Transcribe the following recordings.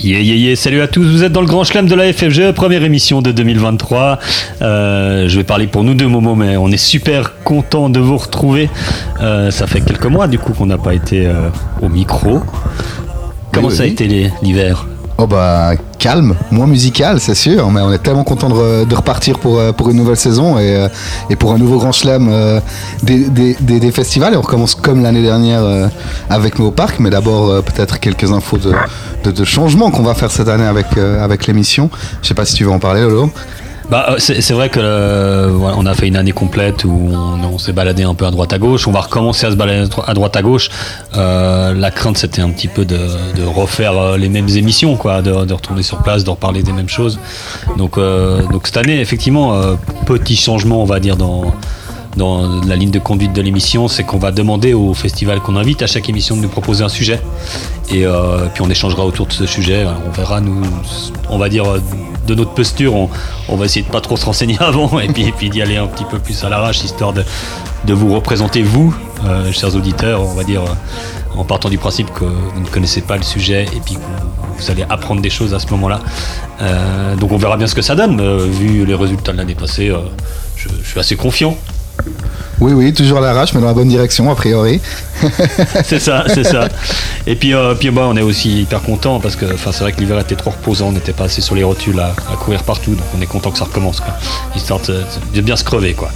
Salut à tous, vous êtes dans le Grand Chelem de la FFG, première émission de 2023. Je vais parler pour nous deux moments, mais on est super content de vous retrouver. Ça fait quelques mois du coup qu'on n'a pas été au micro. Comment ça a été l'hiver ? Oh bah calme, moins musical c'est sûr, mais on est tellement content de repartir pour une nouvelle saison et pour un nouveau Grand Chelem des festivals. Et on recommence comme l'année dernière avec nos parcs, mais d'abord peut-être quelques infos de changements qu'on va faire cette année avec l'émission. Je sais pas si tu veux en parler, Lolo. C'est vrai que on a fait une année complète où on s'est baladé un peu à droite à gauche. On va recommencer à se balader à droite à gauche. La crainte c'était un petit peu de refaire les mêmes émissions, quoi, de retourner sur place, de reparler des mêmes choses. Donc cette année effectivement petit changement on va dire dans la ligne de conduite de l'émission, c'est qu'on va demander au festival qu'on invite à chaque émission de nous proposer un sujet et puis on échangera autour de ce sujet. On verra, nous, on va dire de notre posture, on va essayer de pas trop se renseigner avant et puis d'y aller un petit peu plus à l'arrache, histoire de vous représenter vous, chers auditeurs, on va dire en partant du principe que vous ne connaissez pas le sujet et puis que vous allez apprendre des choses à ce moment-là. Donc on verra bien ce que ça donne. Vu les résultats de l'année passée, je suis assez confiant. Oui, toujours à l'arrache, mais dans la bonne direction, a priori. c'est ça. Et puis on est aussi hyper content parce que c'est vrai que l'hiver était trop reposant, on n'était pas assez sur les rotules à courir partout, donc on est content que ça recommence, quoi. Histoire de bien se crever, quoi.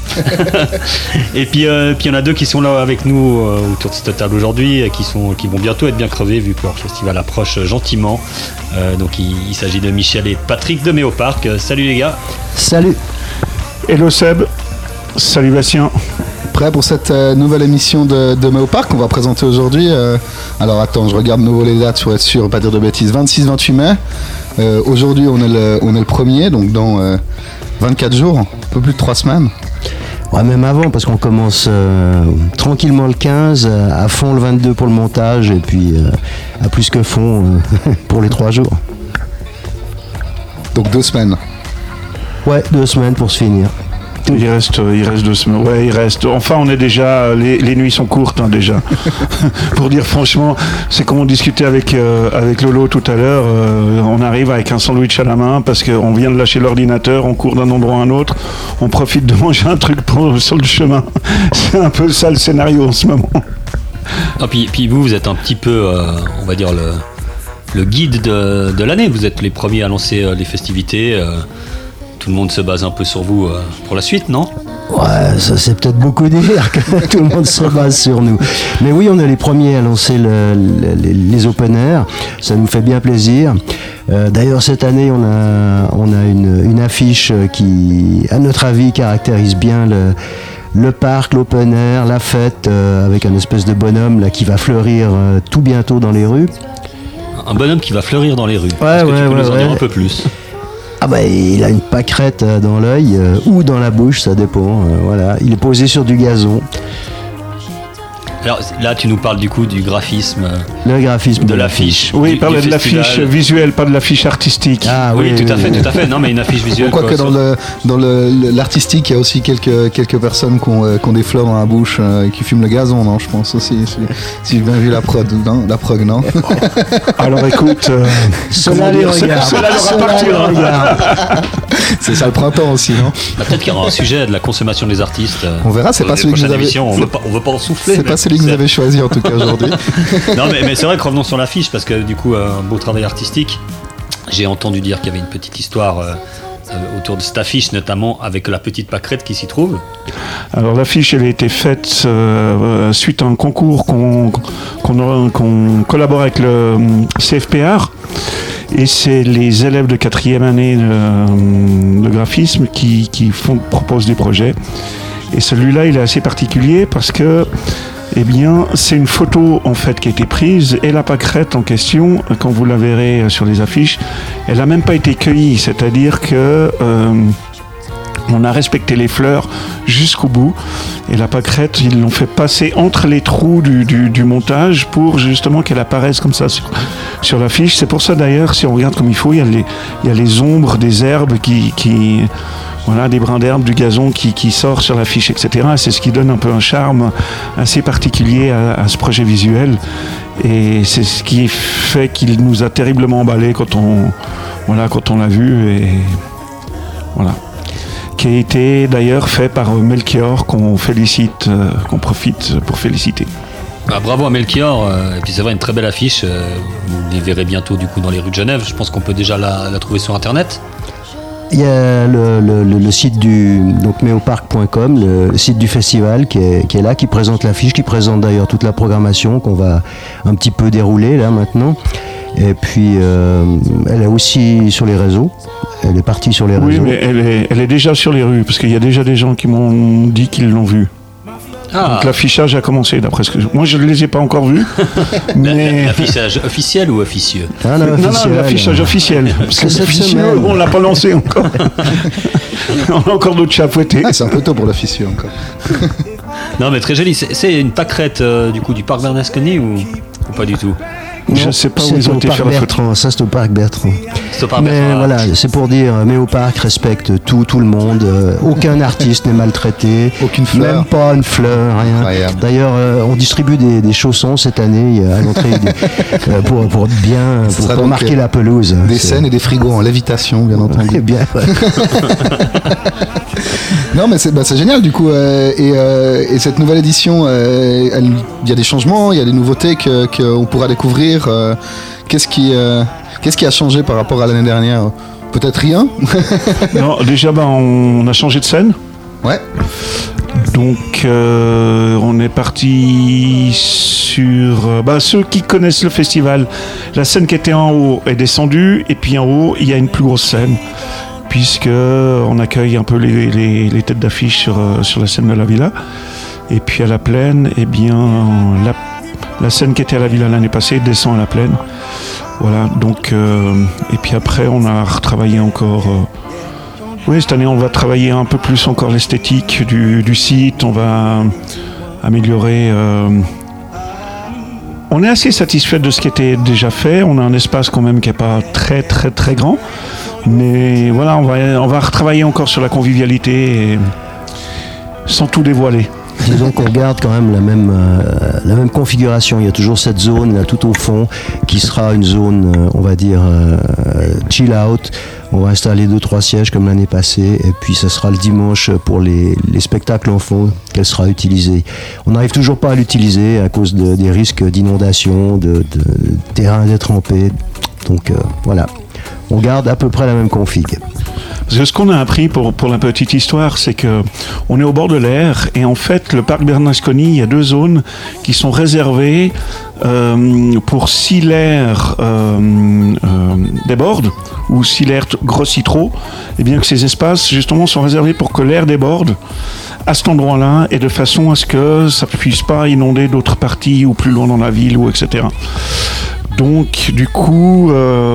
Et puis il y en a deux qui sont là avec nous autour de cette table aujourd'hui et qui vont bientôt être bien crevés vu que leur festival approche gentiment. Donc il s'agit de Michel et Patrick de Méoparc. Salut les gars. Salut. Hello Seb. Salut Bastien. Prêt pour cette nouvelle émission de Méoparc qu'on va présenter aujourd'hui. Alors attends, je regarde de nouveau les dates pour être sûr, pas dire de bêtises. 26-28 mai. Aujourd'hui on est le 1er, donc dans 24 jours, un peu plus de 3 semaines. Ouais, même avant, parce qu'on commence tranquillement le 15, à fond le 22 pour le montage, et puis à plus que fond pour les 3 jours. Donc 2 semaines. Ouais, 2 semaines pour se finir. Il reste 2 semaines. Ouais, il reste. Enfin, on est déjà. Les nuits sont courtes, hein, déjà. Pour dire franchement, c'est comme on discutait avec Lolo tout à l'heure. On arrive avec un sandwich à la main parce qu'on vient de lâcher l'ordinateur, on court d'un endroit à un autre, on profite de manger un truc sur le chemin. C'est un peu ça le scénario en ce moment. Ah, puis vous êtes un petit peu, on va dire, le guide de l'année. Vous êtes les premiers à lancer les festivités. Tout le monde se base un peu sur vous pour la suite, non ? Ouais, ça c'est peut-être beaucoup dire que tout le monde se base sur nous. Mais oui, on est les premiers à lancer les open air. Ça nous fait bien plaisir. D'ailleurs, cette année, on a une affiche qui, à notre avis, caractérise bien le parc, l'open air, la fête, avec un espèce de bonhomme là, qui va fleurir tout bientôt dans les rues. Un bonhomme qui va fleurir dans les rues. Ouais, Est-ce que tu peux nous en dire un peu plus ? Ah bah il a une pâquerette dans l'œil ou dans la bouche, ça dépend. Voilà, il est posé sur du gazon. Alors là, tu nous parles du coup du graphisme. Le graphisme de l'affiche. Oui, il parlait de l'affiche visuelle, pas de l'affiche artistique. Ah oui, tout à fait. Non, mais une affiche visuelle. On croit que dans l'artistique, il y a aussi quelques personnes qui ont des fleurs dans la bouche et qui fument le gazon, non ? Je pense aussi. Si j'ai bien vu la prog, non ? Alors écoute, cela les regarde. Cela leur appartient. C'est ça le printemps aussi, non ? Peut-être qu'il y aura un sujet de la consommation des artistes. On verra, c'est pas celui que vous avez. On veut pas en souffler. C'est pas celui que vous avez choisi en tout cas aujourd'hui. Non, mais c'est vrai que revenons sur l'affiche parce que du coup, un beau travail artistique. J'ai entendu dire qu'il y avait une petite histoire autour de cette affiche, notamment avec la petite pâquerette qui s'y trouve. Alors l'affiche, elle a été faite suite à un concours qu'on collabore avec le CFPR. Et c'est les élèves de 4e année de graphisme qui proposent des projets. Et celui-là, il est assez particulier parce que, eh bien, c'est une photo en fait qui a été prise et la pâquerette en question, quand vous la verrez sur les affiches, elle n'a même pas été cueillie. C'est-à-dire que on a respecté les fleurs jusqu'au bout et la pâquerette, ils l'ont fait passer entre les trous du montage pour justement qu'elle apparaisse comme ça sur l'affiche. C'est pour ça d'ailleurs, si on regarde comme il faut, il y a les ombres des herbes qui voilà, des brins d'herbe, du gazon qui sort sur l'affiche, etc. C'est ce qui donne un peu un charme assez particulier à ce projet visuel. Et c'est ce qui fait qu'il nous a terriblement emballé quand on l'a vu. Et voilà. Qui a été d'ailleurs fait par Melchior, qu'on profite pour féliciter. Bravo à Melchior, et puis c'est vrai, une très belle affiche. Vous les verrez bientôt du coup dans les rues de Genève. Je pense qu'on peut déjà la trouver sur internet. Il y a le site donc meopark.com, le site du festival qui est là, qui présente l'affiche, qui présente d'ailleurs toute la programmation qu'on va un petit peu dérouler là maintenant. Et puis elle est aussi sur les réseaux. Elle est partie sur les réseaux. Oui, mais elle est déjà sur les rues, parce qu'il y a déjà des gens qui m'ont dit qu'ils l'ont vue. Ah. Donc l'affichage a commencé, d'après ce que moi je ne les ai pas encore vus. Mais L'affichage officiel ou officieux? Non, non, l'affichage officiel. Parce que cette l'officieux, semaine. on l'a pas lancé encore. On a encore d'autres chats à fouetter. C'est un peu tôt pour l'officieux encore. Non, mais très joli. C'est une pâquerette du coup du parc Bernasconi ou pas du tout? Je ne sais pas où ils ont été faire la photo. Ça, c'est au parc Bertrand. C'est au parc Mais Bertrand. voilà, c'est pour dire, Méopark respecte tout le monde. Aucun artiste n'est maltraité. Aucune fleur. Même pas une fleur, rien. Incroyable. D'ailleurs, on distribue des chaussons cette année à l'entrée pour bien, Ce sera pour donc, marquer la pelouse. Des scènes et des frigos en lévitation, bien entendu. Eh bien, ouais. Non, mais c'est génial du coup. Et cette nouvelle édition, il y a des changements, il y a des nouveautés qu'on pourra découvrir. Qu'est-ce qui a changé par rapport à l'année dernière? Peut-être rien. Non, déjà, on a changé de scène. Ouais. Donc, on est parti sur ceux qui connaissent le festival. La scène qui était en haut est descendue, et puis en haut, il y a une plus grosse scène, puisque on accueille un peu les têtes d'affiche sur la scène de la Villa. Et puis à la Plaine, eh bien, la scène qui était à la Villa l'année passée descend à la Plaine. Voilà, donc, et puis après, on a retravaillé encore. Oui, cette année, on va travailler un peu plus encore l'esthétique du site. On va améliorer. On est assez satisfait de ce qui était déjà fait. On a un espace quand même qui n'est pas très, très, très grand. Mais voilà, on va retravailler encore sur la convivialité sans tout dévoiler. Disons qu'on garde quand même la même configuration. Il y a toujours cette zone là tout au fond qui sera une zone, on va dire, chill out. On va installer 2-3 sièges comme l'année passée, et puis ça sera le dimanche pour les spectacles enfants qu'elle sera utilisée. On n'arrive toujours pas à l'utiliser à cause des risques d'inondation, de terrain détrempé. Donc voilà, on garde à peu près la même config. Parce que ce qu'on a appris pour la petite histoire, c'est que on est au bord de l'air, et en fait, le parc Bernasconi, il y a 2 zones qui sont réservées pour si l'air déborde, ou si l'air grossit trop, et bien que ces espaces, justement, sont réservés pour que l'air déborde à cet endroit-là, et de façon à ce que ça ne puisse pas inonder d'autres parties, ou plus loin dans la ville, ou etc. Donc, du coup...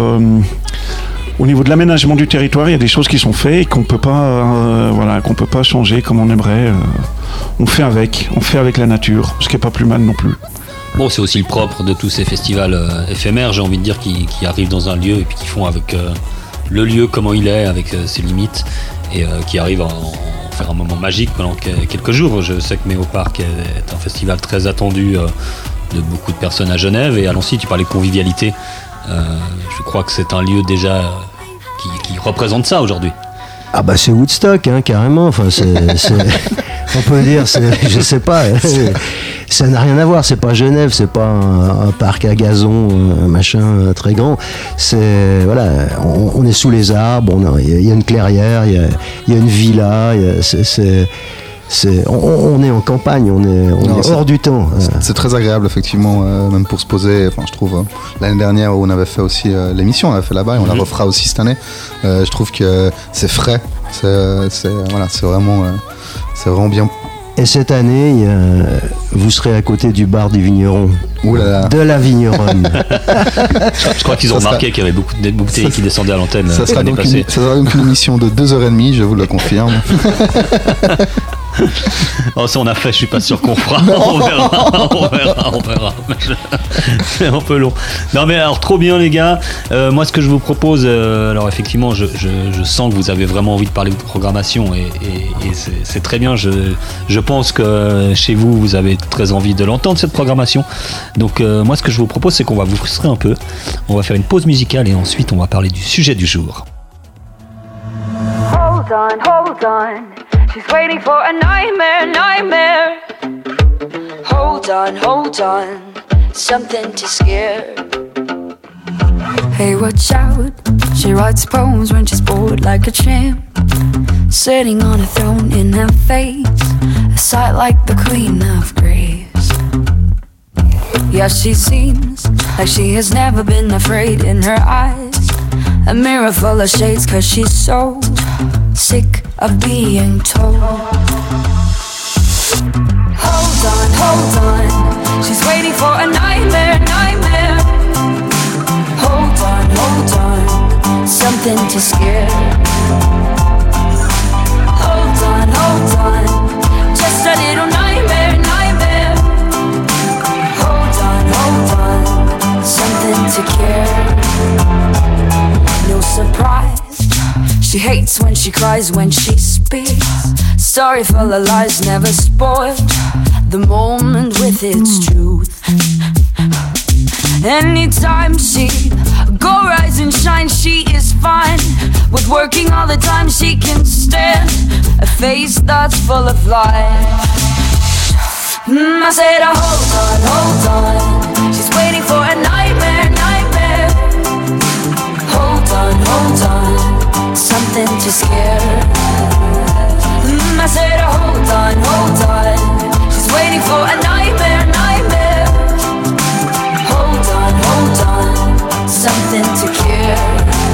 au niveau de l'aménagement du territoire, il y a des choses qui sont faites et qu'on peut pas changer comme on aimerait. On fait avec la nature, ce qui est pas plus mal non plus. Bon, c'est aussi le propre de tous ces festivals éphémères, j'ai envie de dire, qui arrivent dans un lieu et puis qui font avec le lieu comment il est, avec ses limites, et qui arrivent à en faire un moment magique pendant quelques jours. Je sais que Méopark est un festival très attendu de beaucoup de personnes à Genève, et à Lancy, tu parlais de convivialité. Je crois que c'est un lieu déjà qui représente ça aujourd'hui. Ah bah c'est Woodstock, hein, carrément. Enfin, on peut dire, je sais pas. Ça n'a rien à voir. C'est pas Genève, c'est pas un parc à gazon, un machin très grand. C'est voilà, on est sous les arbres. Il y a une clairière, il y a une villa. On est en campagne, on est hors du temps. C'est très agréable effectivement, même pour se poser. Enfin, je trouve l'année dernière où on avait fait aussi l'émission, on l'avait fait là-bas et on la refera aussi cette année. Je trouve que c'est frais, c'est vraiment bien. Et cette année, vous serez à côté du bar du vigneron. Ouh là là. De la vigneronne. Je crois qu'ils ont remarqué qu'il y avait beaucoup de bouteilles qui descendaient à l'antenne ça sera l'année donc passée. ça sera donc une émission de 2h30, je vous le confirme. Oh, ça on a fait, je suis pas sûr qu'on fera. On verra. C'est un peu long. Non mais alors trop bien les gars. Moi ce que je vous propose, alors effectivement je sens que vous avez vraiment envie de parler de programmation et c'est très bien. Je pense que chez vous avez très envie de l'entendre cette programmation. Donc moi ce que je vous propose c'est qu'on va vous frustrer un peu. On va faire une pause musicale et ensuite on va parler du sujet du jour. Hold on, she's waiting for a nightmare. Hold on, something to scare. Hey, watch out, she writes poems when she's bored like a champ. Sitting on a throne in her face, a sight like the Queen of Grace. Yeah, she seems like she has never been afraid in her eyes. A mirror full of shades cause she's so sick of being told. Hold on, she's waiting for a nightmare. Hold on, something to scare. Hold on, just a little nightmare. Hold on, something to care. No surprise, she hates when she cries, when she speaks. Story full of lies, never spoiled the moment with its truth. Anytime she go rise and shine, she is fine with working all the time. She can stand a face that's full of life. I said, hold on, she's waiting for a nightmare. Hold on, something to scare. I said, hold on, she's waiting for a nightmare. Hold on, something to care.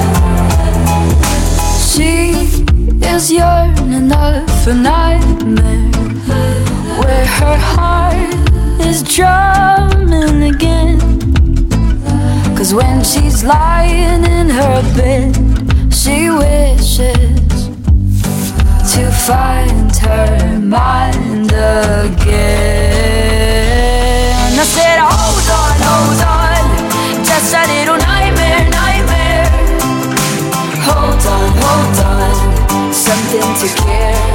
She is yearning for a nightmare, where her heart is drumming again. Cause when she's lying in her bed, she wishes to find her mind again. I said, hold on, just a little nightmare. Hold on, something to care.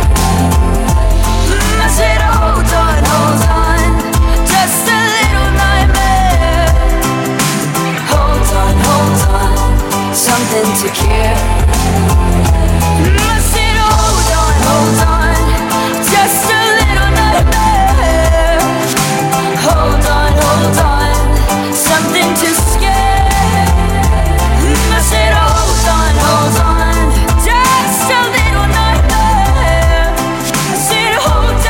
I said, hold on, just a little nightmare. Hold on, something to care. I said, hold on, just a little nightmare. Hold on, something to scare. I said, hold on, just a little nightmare. I said, hold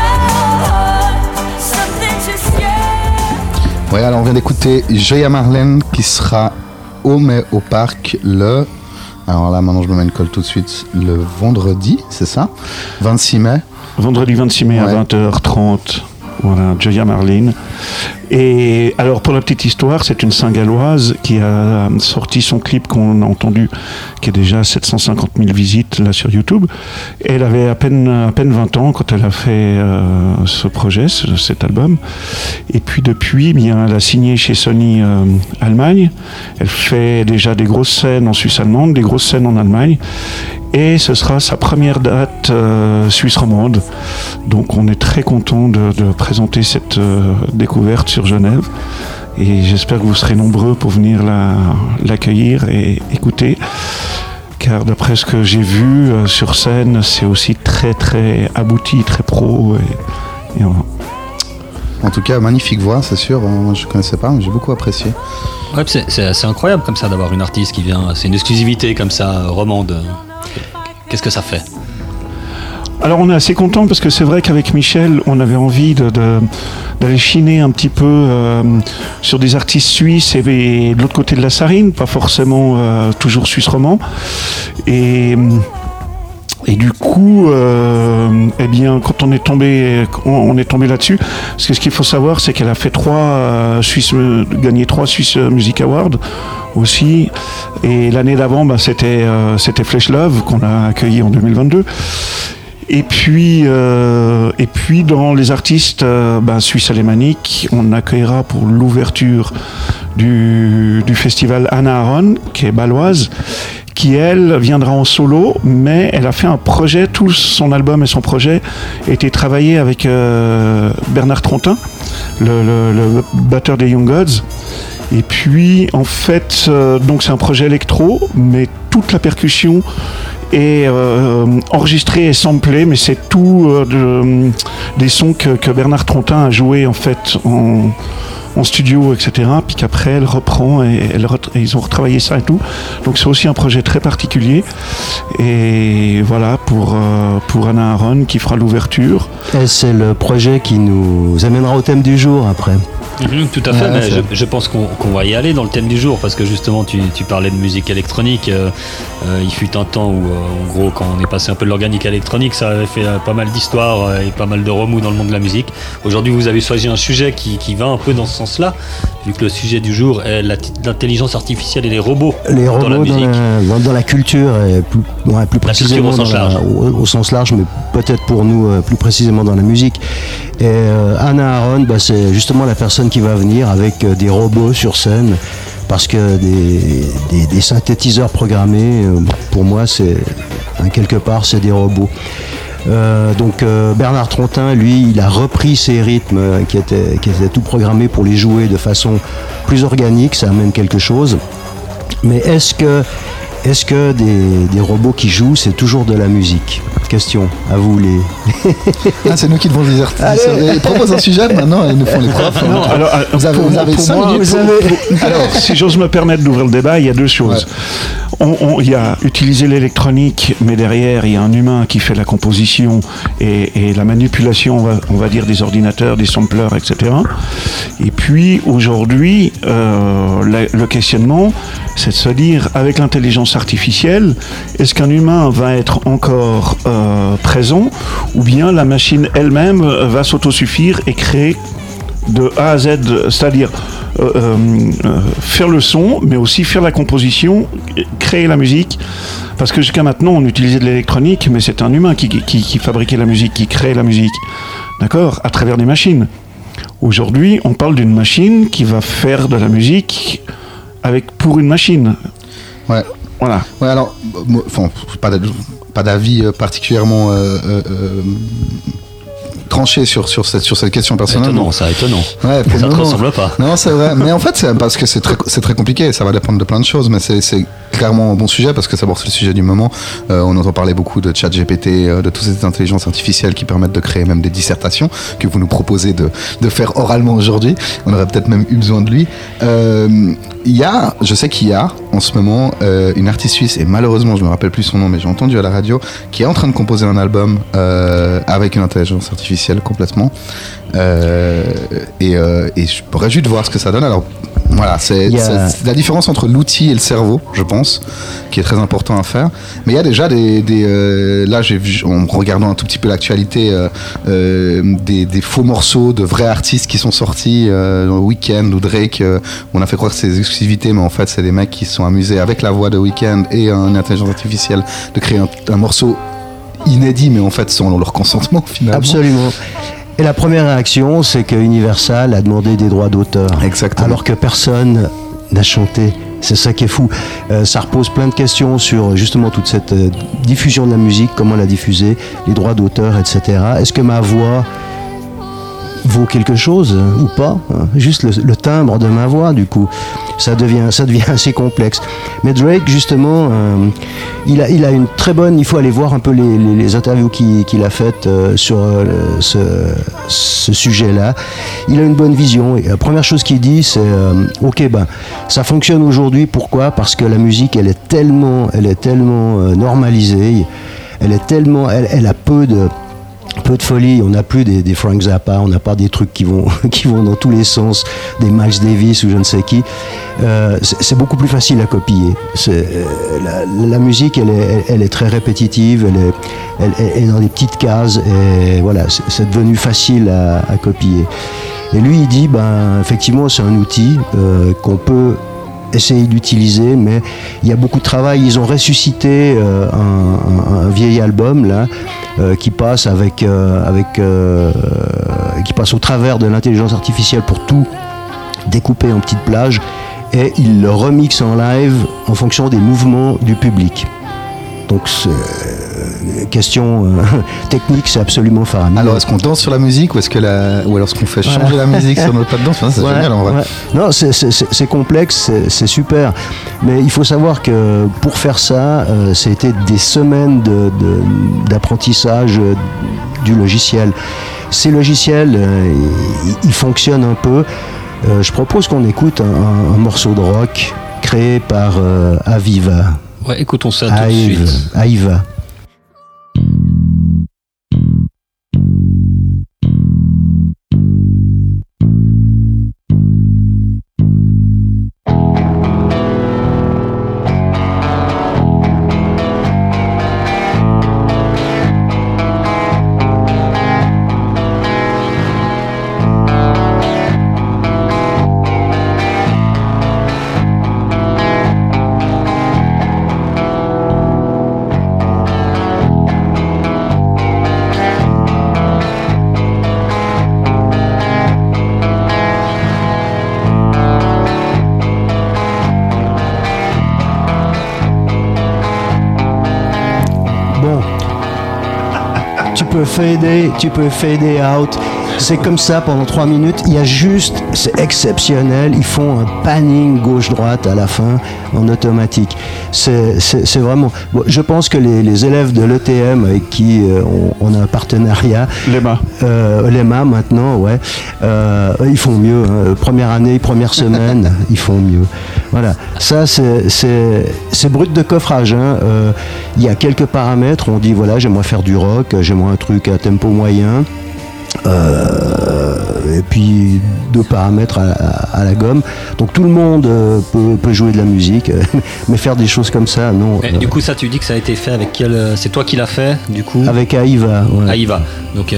on, something to scare. Ouais, alors on vient d'écouter Joya Marlène qui sera au parc le... Alors là, maintenant je me mets une colle tout de suite. Le vendredi, c'est ça ? 26 mai. Vendredi 26 mai à 20h30. Voilà, Joya Marlène. Et alors, pour la petite histoire, c'est une Saint-Galloise qui a sorti son clip qu'on a entendu, qui est déjà à 750 000 visites là sur YouTube. Et elle avait à peine 20 ans quand elle a fait ce projet, cet album. Et puis depuis, bien, elle a signé chez Sony Allemagne. Elle fait déjà des grosses scènes en Suisse allemande, des grosses scènes en Allemagne. Et ce sera sa première date suisse romande. Donc on est très content de présenter cette découverte sur Genève. Et j'espère que vous serez nombreux pour venir l'accueillir et écouter. Car d'après ce que j'ai vu sur scène, c'est aussi très très abouti, très pro. Et voilà. En tout cas, magnifique voix, c'est sûr. Moi, je ne connaissais pas, mais j'ai beaucoup apprécié. Ouais, c'est assez incroyable comme ça d'avoir une artiste qui vient. C'est une exclusivité comme ça, romande. Qu'est-ce que ça fait ? Alors on est assez content parce que c'est vrai qu'avec Michel, on avait envie d'aller chiner un petit peu sur des artistes suisses et de l'autre côté de la Sarine, pas forcément toujours suisse romand. Et du coup, eh bien, quand on est tombé là-dessus, parce que ce qu'il faut savoir, c'est qu'elle a fait gagné 3 Swiss Music Awards aussi. Et l'année d'avant, c'était Flesh Love qu'on a accueilli en 2022. Et puis dans les artistes suisses alémaniques, on accueillera pour l'ouverture du festival Anna Aaron, qui est bâloise, qui elle viendra en solo, mais elle a fait un projet, tout son album et son projet a été travaillé avec Bernard Trontin, le batteur des Young Gods. Et puis en fait, donc c'est un projet électro, mais toute la percussion est enregistrée et samplée, mais c'est tout des sons que Bernard Trontin a joué en fait en studio, etc. Puis qu'après elle reprend et ils ont retravaillé ça et tout. Donc c'est aussi un projet très particulier. Et voilà pour Anna Aaron qui fera l'ouverture. Et c'est le projet qui nous amènera au thème du jour après. Tout à fait, mais je pense qu'on va y aller dans le thème du jour, parce que justement tu parlais de musique électronique. Il fut un temps où en gros quand on est passé un peu de l'organique à l'électronique, ça avait fait pas mal d'histoires et pas mal de remous dans le monde de la musique. Aujourd'hui vous avez choisi un sujet qui va un peu dans ce sens-là, vu que le sujet du jour est l'intelligence artificielle et les robots dans la musique. Dans la culture, et plus précisément au sens large, mais peut-être pour nous plus précisément dans la musique. Et Anna Aaron, c'est justement la personne qui va venir avec des robots sur scène, parce que des synthétiseurs programmés, pour moi, c'est quelque part, c'est des robots. Donc Bernard Trontin, lui, il a repris ces rythmes qui étaient tout programmés pour les jouer de façon plus organique, ça amène quelque chose. Mais est-ce que des robots qui jouent, c'est toujours de la musique ? Question, à vous les... c'est nous qui devons les artistes. Ils proposent un sujet, maintenant ils nous font les profs. Non, alors, vous avez 5 minutes. Alors, si j'ose me permettre d'ouvrir le débat, il y a deux choses. Il y a utiliser l'électronique, mais derrière, il y a un humain qui fait la composition et la manipulation, on va dire, des ordinateurs, des sampleurs, etc. Et puis, aujourd'hui, le questionnement, c'est de se dire, avec l'intelligence artificielle, est-ce qu'un humain va être encore présent, ou bien la machine elle-même va s'autosuffire et créer de A à Z, c'est-à-dire faire le son, mais aussi faire la composition, créer la musique, parce que jusqu'à maintenant on utilisait de l'électronique, mais c'est un humain qui fabriquait la musique, qui créait la musique, d'accord, à travers des machines. Aujourd'hui, on parle d'une machine qui va faire de la musique pour une machine. Ouais. Voilà. Ouais, alors, pas d'avis particulièrement tranché sur cette question personnelle. Étonnant. Ouais, ça ne te ressemble pas. Non, c'est vrai. Mais en fait, c'est parce que c'est très compliqué. Ça va dépendre de plein de choses, mais c'est clairement un bon sujet, parce que d'abord c'est le sujet du moment. On entend parler beaucoup de ChatGPT, de toutes ces intelligences artificielles qui permettent de créer même des dissertations que vous nous proposez de faire oralement aujourd'hui. On aurait peut-être même eu besoin de lui. Je sais qu'il y a en ce moment une artiste suisse, et malheureusement je me rappelle plus son nom, mais j'ai entendu à la radio, qui est en train de composer un album avec une intelligence artificielle complètement. Et je pourrais juste voir ce que ça donne. Alors voilà, c'est la différence entre l'outil et le cerveau, je pense, qui est très important à faire. Mais il y a déjà là j'ai vu, en regardant un tout petit peu l'actualité, des faux morceaux de vrais artistes qui sont sortis, Weeknd ou Drake. On a fait croire que c'est des exclusivités, mais en fait c'est des mecs qui se sont amusés avec la voix de Weeknd et une intelligence artificielle de créer un morceau inédit, mais en fait sans leur consentement finalement. Absolument. Et la première réaction, c'est que Universal a demandé des droits d'auteur. Exactement. Alors que personne n'a chanté. C'est ça qui est fou. Ça repose plein de questions sur justement toute cette diffusion de la musique, comment la diffuser, les droits d'auteur, etc. Est-ce que ma voix vaut quelque chose ou pas, juste le timbre de ma voix, du coup ça devient assez complexe. Mais Drake, justement, il a une très bonne, il faut aller voir un peu les interviews qu'il a faites sur ce sujet-là. Il a une bonne vision, et la première chose qu'il dit, c'est ok, ça fonctionne aujourd'hui. Pourquoi ? Parce que la musique, elle est tellement normalisée, elle a peu de folie. On n'a plus des Frank Zappa, on n'a pas des trucs qui vont dans tous les sens, des Miles Davis ou je ne sais qui. C'est beaucoup plus facile à copier. La musique, elle est très répétitive, elle est dans des petites cases, et voilà, c'est devenu facile à copier. Et lui, il dit, effectivement, c'est un outil qu'on peut essayer d'utiliser, mais il y a beaucoup de travail. Ils ont ressuscité un vieil album là qui passe qui passe au travers de l'intelligence artificielle pour tout découper en petites plages, et ils le remixent en live en fonction des mouvements du public. Donc question technique, c'est absolument faramineux. Alors, est-ce qu'on danse sur la musique ou alors est-ce qu'on fait changer la musique sur notre pas de danse? C'est génial en vrai. Ouais. Non, c'est complexe, c'est super. Mais il faut savoir que pour faire ça, c'était des semaines d'apprentissage du logiciel. Ces logiciels, ils fonctionnent un peu. Je propose qu'on écoute un morceau de rock créé par Aviva. Ouais, écoutons ça tout de suite. Aviva. Tu peux fader out. C'est comme ça pendant 3 minutes. Il y a juste, c'est exceptionnel. Ils font un panning gauche-droite à la fin en automatique. C'est vraiment. Bon, je pense que les élèves de l'ETM avec qui on a un partenariat. L'EMA maintenant, ouais. Ils font mieux. Hein. Première année, première semaine, ils font mieux. Voilà. Ça, c'est brut de coffrage. Hein. Il y a quelques paramètres. On dit voilà, j'aimerais faire du rock, j'aimerais un truc à tempo moyen. Et puis 2 paramètres à la gomme. Donc tout le monde peut jouer de la musique, mais faire des choses comme ça, non. Du coup, ça, tu dis que ça a été fait avec quel. C'est toi qui l'as fait, du coup? Avec Aviva. Ouais. Aviva. Donc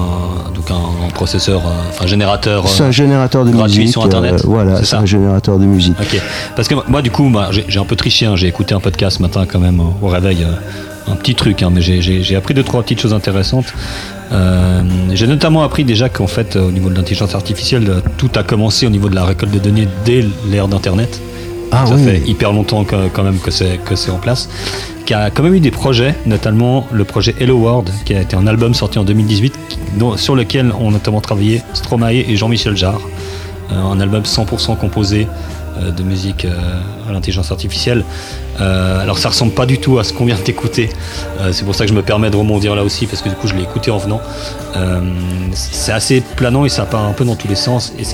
un processeur, un générateur. C'est un générateur de gratuit musique. Sur Internet. Voilà, c'est un générateur de musique. Ok. Parce que moi, du coup, j'ai un peu triché. Hein. J'ai écouté un podcast ce matin quand même au réveil. Un petit truc, hein, mais j'ai appris 2-3 petites choses intéressantes. J'ai notamment appris déjà qu'en fait, au niveau de l'intelligence artificielle, tout a commencé au niveau de la récolte de données dès l'ère d'Internet. Ça fait hyper longtemps quand même que c'est en place. Qui a quand même eu des projets, notamment le projet Hello World, qui a été un album sorti en 2018, sur lequel ont notamment travaillé Stromae et Jean-Michel Jarre. Un album 100% composé de musique à l'intelligence artificielle. Alors ça ressemble pas du tout à ce qu'on vient d'écouter. C'est pour ça que je me permets de rebondir là aussi, parce que du coup je l'ai écouté en venant. C'est assez planant et ça part un peu dans tous les sens. Et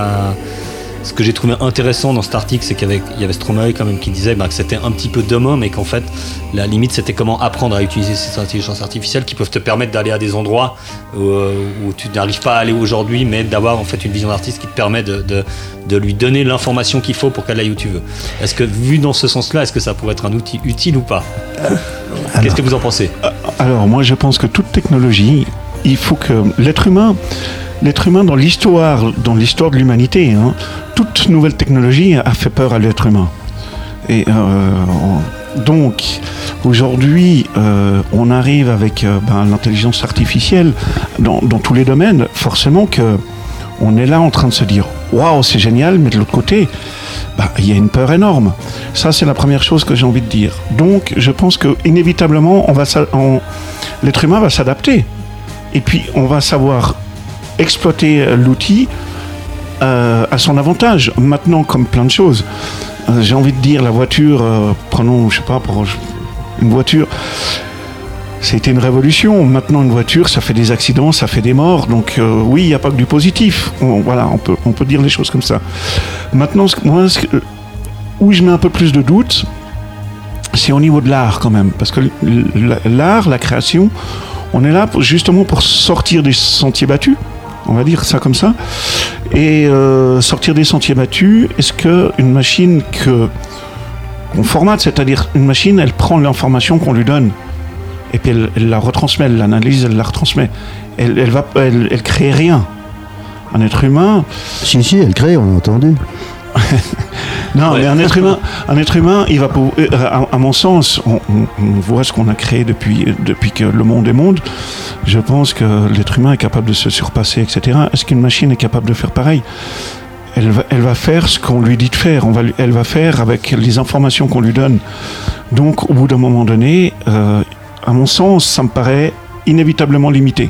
ce que j'ai trouvé intéressant dans cet article, c'est qu'il y avait Stromae quand même qui disait que c'était un petit peu demain, mais qu'en fait la limite c'était comment apprendre à utiliser ces intelligences artificielles qui peuvent te permettre d'aller à des endroits où tu n'arrives pas à aller aujourd'hui, mais d'avoir en fait une vision d'artiste qui te permet de lui donner l'information qu'il faut pour qu'elle aille où tu veux. Est-ce que, vu dans ce sens-là, est-ce que ça pourrait être un outil utile ou pas? Qu'est-ce que vous en pensez? Alors moi je pense que toute technologie, il faut que l'être humain dans l'histoire de l'humanité, hein, toute nouvelle technologie a fait peur à l'être humain. Et donc aujourd'hui on arrive avec l'intelligence artificielle dans tous les domaines. Forcément que on est là en train de se dire waouh, c'est génial, mais de l'autre côté il y a une peur énorme. Ça, c'est la première chose que j'ai envie de dire. Donc je pense que inévitablement l'être humain va s'adapter, et puis on va savoir exploiter l'outil à son avantage. Maintenant, comme plein de choses, j'ai envie de dire, la voiture, prenons, je sais pas, pour une voiture, c'était une révolution. Maintenant, une voiture, ça fait des accidents, ça fait des morts. Donc oui, il n'y a pas que du positif. Voilà, on peut dire les choses comme ça. Maintenant, où je mets un peu plus de doute, c'est au niveau de l'art quand même. Parce que l'art, la création, on est là justement pour sortir des sentiers battus. On va dire ça comme ça. Et sortir des sentiers battus, est-ce qu'une machine qu'on formate, c'est-à-dire une machine, elle prend l'information qu'on lui donne, et puis elle la retransmet, elle l'analyse, elle la retransmet. Elle crée rien. Un être humain... Si, elle crée, on a entendu. Non, mais un être humain, il va à mon sens, on voit ce qu'on a créé depuis que le monde est monde. Je pense que l'être humain est capable de se surpasser, etc. Est-ce qu'une machine est capable de faire pareil ? Elle va faire ce qu'on lui dit de faire. Elle va faire avec les informations qu'on lui donne. Donc, au bout d'un moment donné, à mon sens, ça me paraît inévitablement limité.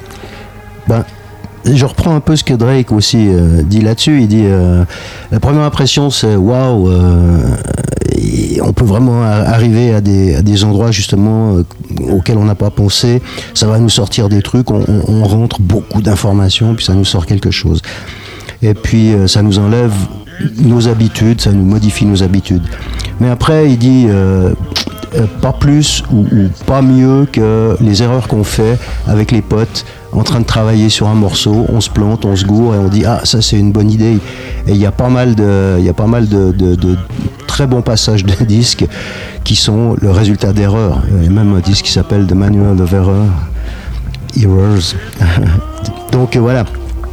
Je reprends un peu ce que Drake aussi dit là-dessus. Il dit la première impression, c'est waouh, on peut vraiment arriver à des endroits justement auxquels on n'a pas pensé. Ça va nous sortir des trucs, on rentre beaucoup d'informations, puis ça nous sort quelque chose. Et puis ça nous enlève nos habitudes, ça nous modifie nos habitudes. Mais après, il dit pas plus ou pas mieux que les erreurs qu'on fait avec les potes en train de travailler sur un morceau, on se plante, on se gourre et on dit ah ça c'est une bonne idée. Et il y a pas mal de très bons passages de disques qui sont le résultat d'erreurs. Il y a même un disque qui s'appelle The Manual of Errors. Donc voilà.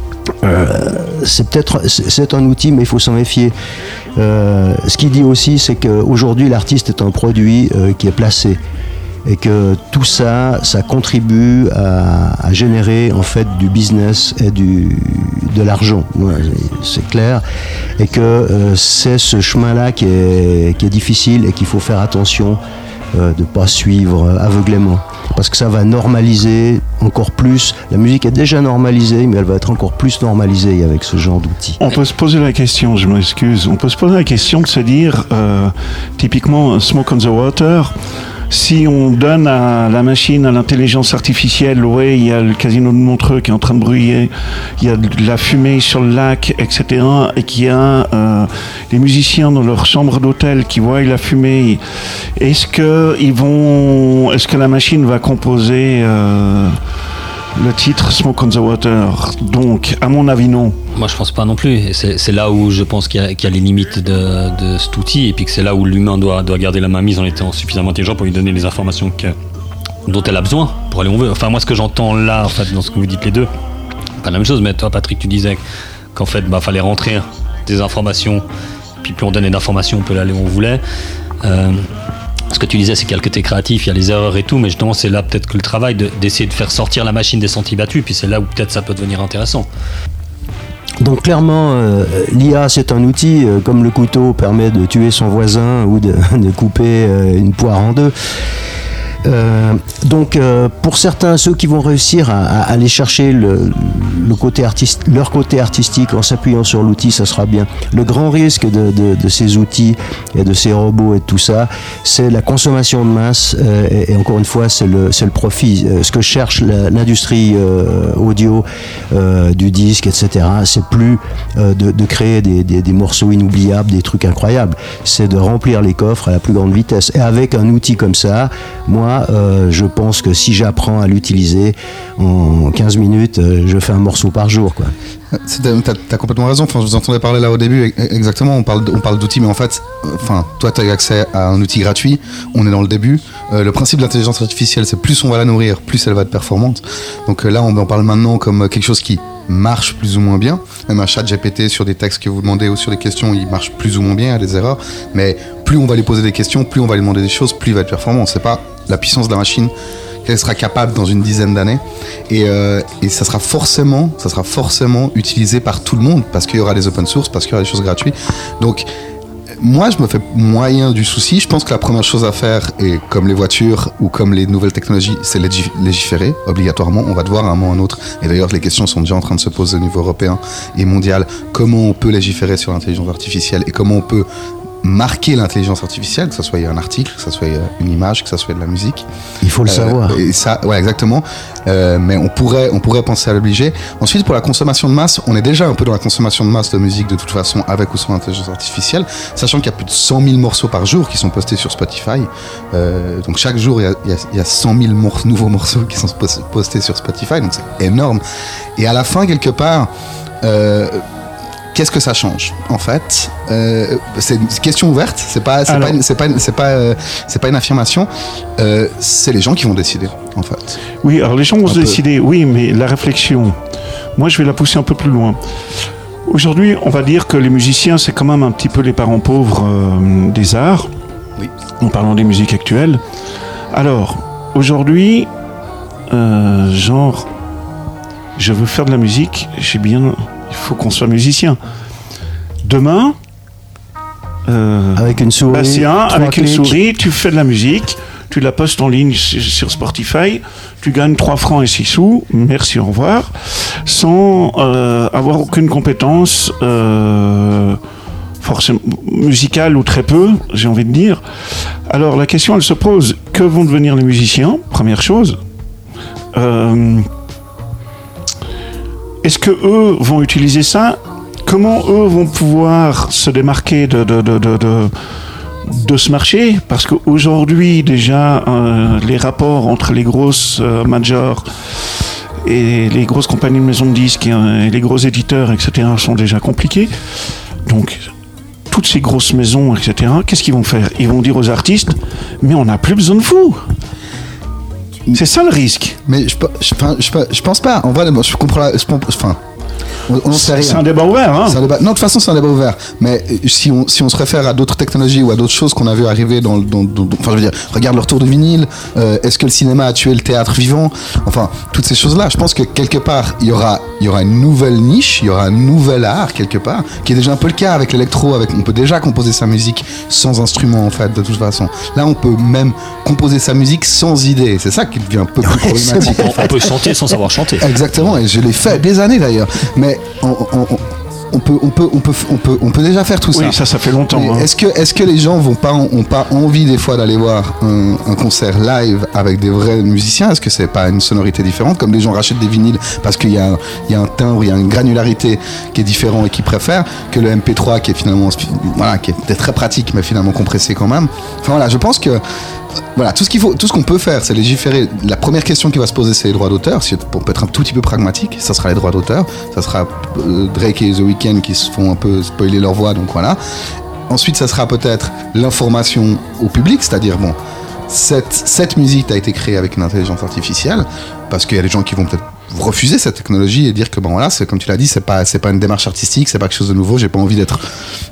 C'est un outil, mais il faut s'en méfier. Ce qu'il dit aussi, c'est qu'aujourd'hui l'artiste est un produit qui est placé et que tout ça contribue à générer en fait du business et de l'argent. Ouais, c'est clair, et que c'est ce chemin-là qui est difficile et qu'il faut faire attention de ne pas suivre aveuglément. Parce que ça va normaliser encore plus. La musique est déjà normalisée, mais elle va être encore plus normalisée avec ce genre d'outils. On peut se poser la question, je m'excuse, on peut se poser la question de se dire, typiquement Smoke on the Water, si on donne à la machine, à l'intelligence artificielle, ouais, il y a le casino de Montreux qui est en train de brûler, il y a de la fumée sur le lac, etc., et qu'il y a les musiciens dans leur chambre d'hôtel qui voient la fumée, est-ce que la machine va composer le titre Smoke on the Water? Donc, à mon avis, non. Moi, je pense pas non plus. Et c'est là où je pense qu'il y a les limites de cet outil, et puis que c'est là où l'humain doit garder la main mise en étant suffisamment intelligent pour lui donner les informations dont elle a besoin pour aller où on veut. Enfin, moi, ce que j'entends là, en fait, dans ce que vous dites les deux, pas la même chose. Mais toi, Patrick, tu disais qu'en fait, fallait rentrer des informations, puis plus on donnait d'informations, on peut aller où on voulait. Ce que tu disais, c'est qu'il y a le côté créatif, il y a les erreurs et tout, mais justement, c'est là peut-être que le travail d'essayer de faire sortir la machine des sentiers battus, puis c'est là où peut-être ça peut devenir intéressant. Donc clairement, l'IA c'est un outil, comme le couteau permet de tuer son voisin ou de couper une poire en deux. Donc pour certains, ceux qui vont réussir à aller chercher leur côté artistique en s'appuyant sur l'outil, ça sera bien. Le grand risque de ces outils et de ces robots et de tout ça, c'est la consommation de masse et encore une fois c'est le profit. Ce que cherche l'industrie audio du disque, etc., c'est plus de créer des morceaux inoubliables, des trucs incroyables, c'est de remplir les coffres à la plus grande vitesse. Et avec un outil comme ça, moi je pense que si j'apprends à l'utiliser en 15 minutes, je fais un morceau par jour, quoi. T'as complètement raison. Enfin, je vous entendais parler là au début. Exactement. On parle d'outils, mais en fait, toi, t'as eu accès à un outil gratuit. On est dans le début. Le principe de l'intelligence artificielle, c'est plus on va la nourrir, plus elle va être performante. Donc là, on en parle maintenant comme quelque chose qui marche plus ou moins bien. Même un chat GPT sur des textes que vous demandez ou sur des questions, il marche plus ou moins bien, il y a des erreurs. Mais plus on va lui poser des questions, plus on va lui demander des choses, plus il va être performant. C'est pas la puissance de la machine qu'elle sera capable dans une dizaine d'années, et ça sera forcément utilisé par tout le monde, parce qu'il y aura des open source, parce qu'il y aura des choses gratuites. Donc moi, je me fais moyen du souci. Je pense que la première chose à faire, et comme les voitures ou comme les nouvelles technologies, c'est légiférer obligatoirement. On va devoir à un moment ou à un autre, et d'ailleurs les questions sont déjà en train de se poser au niveau européen et mondial, comment on peut légiférer sur l'intelligence artificielle et comment on peut marquer l'intelligence artificielle, que ce soit un article, que ce soit une image, que ce soit de la musique. Il faut le savoir. Et ça, ouais, exactement. Mais on pourrait penser à l'obliger. Ensuite, pour la consommation de masse, on est déjà un peu dans la consommation de masse de musique de toute façon, avec ou sans intelligence artificielle, sachant qu'il y a plus de 100 000 morceaux par jour qui sont postés sur Spotify. Donc chaque jour, il y a 100 000 nouveaux morceaux qui sont postés sur Spotify, donc c'est énorme. Et à la fin, quelque part, qu'est-ce que ça change en fait? C'est une question ouverte. C'est pas une affirmation. C'est les gens qui vont décider en fait. Oui, alors les gens vont se décider. Oui, mais la réflexion, moi je vais la pousser un peu plus loin. Aujourd'hui, on va dire que les musiciens, c'est quand même un petit peu les parents pauvres des arts, Oui. en parlant des musiques actuelles. Alors, aujourd'hui, je veux faire de la musique, il faut qu'on soit musicien. Demain, Avec une souris. Bastien, 3 avec une clics. souris, tu fais de la musique, tu la postes en ligne sur Spotify, tu gagnes 3 francs et 6 sous, merci, au revoir, sans avoir aucune compétence forcément musicale ou très peu, j'ai envie de dire. Alors la question, elle se pose, que vont devenir les musiciens? Première chose. Est-ce que eux vont utiliser ça? Comment eux vont pouvoir se démarquer de ce marché? Parce qu'aujourd'hui, déjà, les rapports entre les grosses majors et les grosses compagnies de maisons de disques et les gros éditeurs, etc., sont déjà compliqués. Donc, toutes ces grosses maisons, etc., qu'est-ce qu'ils vont faire? Ils vont dire aux artistes, mais on n'a plus besoin de vous. C'est ça le risque. Mais je pense pas. En vrai, je comprends. On n'en sait rien. C'est un débat ouvert, hein. C'est un débat- Non, de toute façon, c'est un débat ouvert. Mais si on se réfère à d'autres technologies ou à d'autres choses qu'on a vu arriver enfin, je veux dire, regarde le retour du vinyle. Est-ce que le cinéma a tué le théâtre vivant? Enfin, toutes ces choses-là. Je pense que quelque part, il y aura une nouvelle niche, il y aura un nouvel art quelque part, qui est déjà un peu le cas avec l'électro. On peut déjà composer sa musique sans instrument, en fait, de toute façon. Là, on peut même composer sa musique sans idée. C'est ça qui devient un peu plus problématique. On peut chanter sans savoir chanter. Exactement, et je l'ai fait des années d'ailleurs. Mais on peut déjà faire tout ça. Oui, ça fait longtemps. Mais Hein. est-ce que les gens ont pas envie des fois d'aller voir un concert live avec des vrais musiciens? Est-ce que c'est pas une sonorité différente, comme les gens rachètent des vinyles parce qu'il y a un timbre, il y a une granularité qui est différent et qui préfèrent que le MP3 qui est finalement qui est peut-être très pratique mais finalement compressé quand même. Enfin voilà, je pense que voilà, tout ce qu'on peut faire, c'est légiférer. La première question qui va se poser, c'est les droits d'auteur. Pour être un tout petit peu pragmatique, ça sera les droits d'auteur. Ça sera Drake et The Weeknd qui se font un peu spoiler leur voix, donc voilà. Ensuite, ça sera peut-être l'information au public, c'est-à-dire, bon, cette musique a été créée avec une intelligence artificielle, parce qu'il y a des gens qui vont peut-être refuser cette technologie et dire que, bon voilà, c'est comme tu l'as dit, c'est pas une démarche artistique, c'est pas quelque chose de nouveau, j'ai pas envie d'être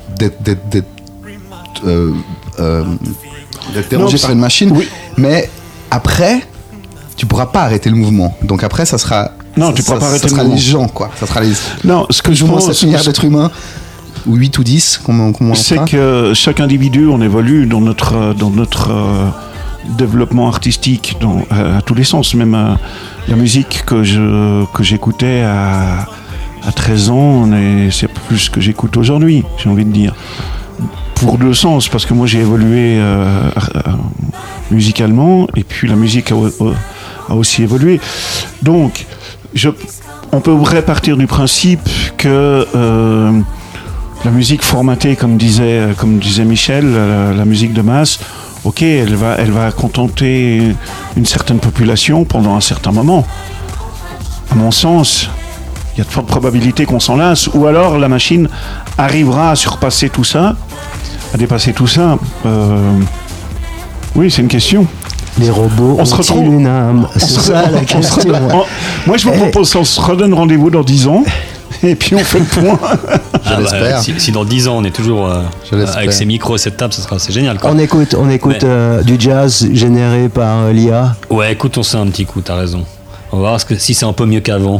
dérangé par une machine, oui. Mais après, tu pourras pas arrêter le mouvement. Donc après, ça sera. Non, tu pourras pas arrêter le mouvement. Ça sera les gens, quoi. Ça sera les. Non, ce que je pense, 7 milliards d'êtres humains, ou 8 ou 10, comment c'est que chaque individu, on évolue dans notre développement artistique à tous les sens. Même la musique que j'écoutais à 13 ans, c'est plus ce que j'écoute aujourd'hui, j'ai envie de dire. Pour 2 sens, parce que moi j'ai évolué musicalement, et puis la musique a aussi évolué. Donc, on peut partir du principe que la musique formatée, comme disait Michel, la musique de masse, ok, elle va contenter une certaine population pendant un certain moment. À mon sens, il y a de fortes probabilités qu'on s'en lasse, ou alors la machine arrivera à surpasser tout ça, à dépasser tout ça. Oui, c'est une question. Les robots ont-ils une âme? C'est ça la question. Moi, je vous propose qu'on se redonne rendez-vous dans 10 ans. Et puis on fait le point. Je l'espère. Si dans 10 ans on est toujours avec ces micros et cette table, c'est génial, quoi. On écoute du jazz généré par l'IA. Ouais, écoutons ça un petit coup, t'as raison. On va voir si c'est un peu mieux qu'avant.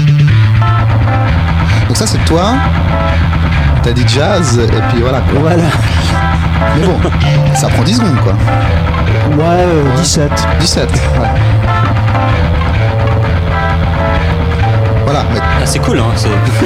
Donc ça, c'est toi. T'as dit jazz, et puis voilà. Quoi. Voilà. Mais bon, ça prend 10 secondes, quoi. Ouais, 17. 17, ouais. Voilà, mais C'est cool, hein.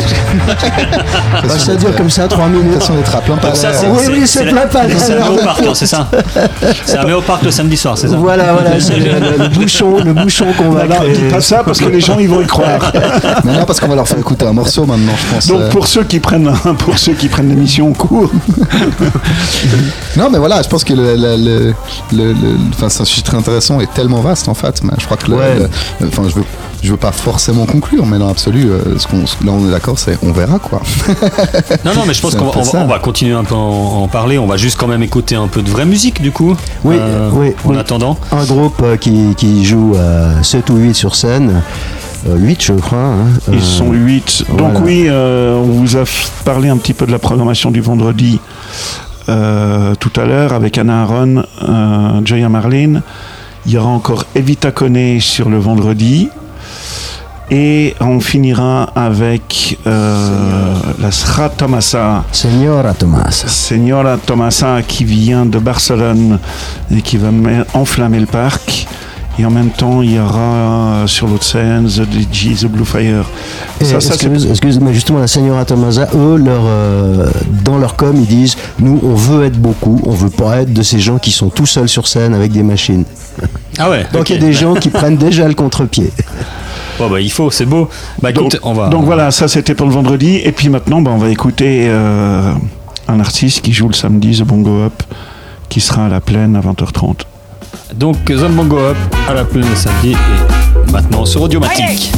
Ça dure comme ça 3 minutes. façon d'être à plein palais. Ça, Oui, c'est plein palais. C'est un au parc, hein, c'est ça. C'est un au parc le samedi soir, c'est ça. Voilà, c'est le bouchon qu'on va Alors, créer. dis pas ça parce que les gens ils vont y croire. Mais non, parce qu'on va leur faire écouter un morceau maintenant, je pense. Donc pour ceux qui prennent l'émission en cours. Non, mais voilà, je pense que enfin, c'est un sujet très intéressant et tellement vaste en fait. Mais je crois que enfin, je veux pas forcément conclure, mais dans l'absolu, là on est d'accord, c'est on verra quoi. Non, mais je pense qu'on va continuer un peu à en parler. On va juste quand même écouter un peu de vraie musique du coup. Oui. En attendant. Un groupe qui joue 7 ou 8 sur scène. 8 je crois. Hein. Ils sont 8. Donc voilà. oui, on vous a parlé un petit peu de la programmation du vendredi tout à l'heure avec Anna Aaron, Joya Marlin. Il y aura encore Evita Kone sur le vendredi. Et on finira avec la Sra Tomasa. Señora Tomasa. Señora Tomasa qui vient de Barcelone et qui va enflammer le parc. Et en même temps, il y aura sur l'autre scène The DG, The Blue Fire. Excuse-moi, justement, la Señora Tomasa, eux, dans leur com, ils disent nous, on veut être beaucoup, on veut pas être de ces gens qui sont tout seuls sur scène avec des machines. Ah ouais. Donc il y a des gens qui prennent déjà le contre-pied. Bon, bah, il faut, c'est beau. Bah, écoute, donc voilà, ça c'était pour le vendredi. Et puis maintenant, on va écouter un artiste qui joue le samedi, The Bongo Up, qui sera à la Plaine à 20h30. Donc, The Bongo Up à la Plaine le samedi et maintenant sur Audiomatique.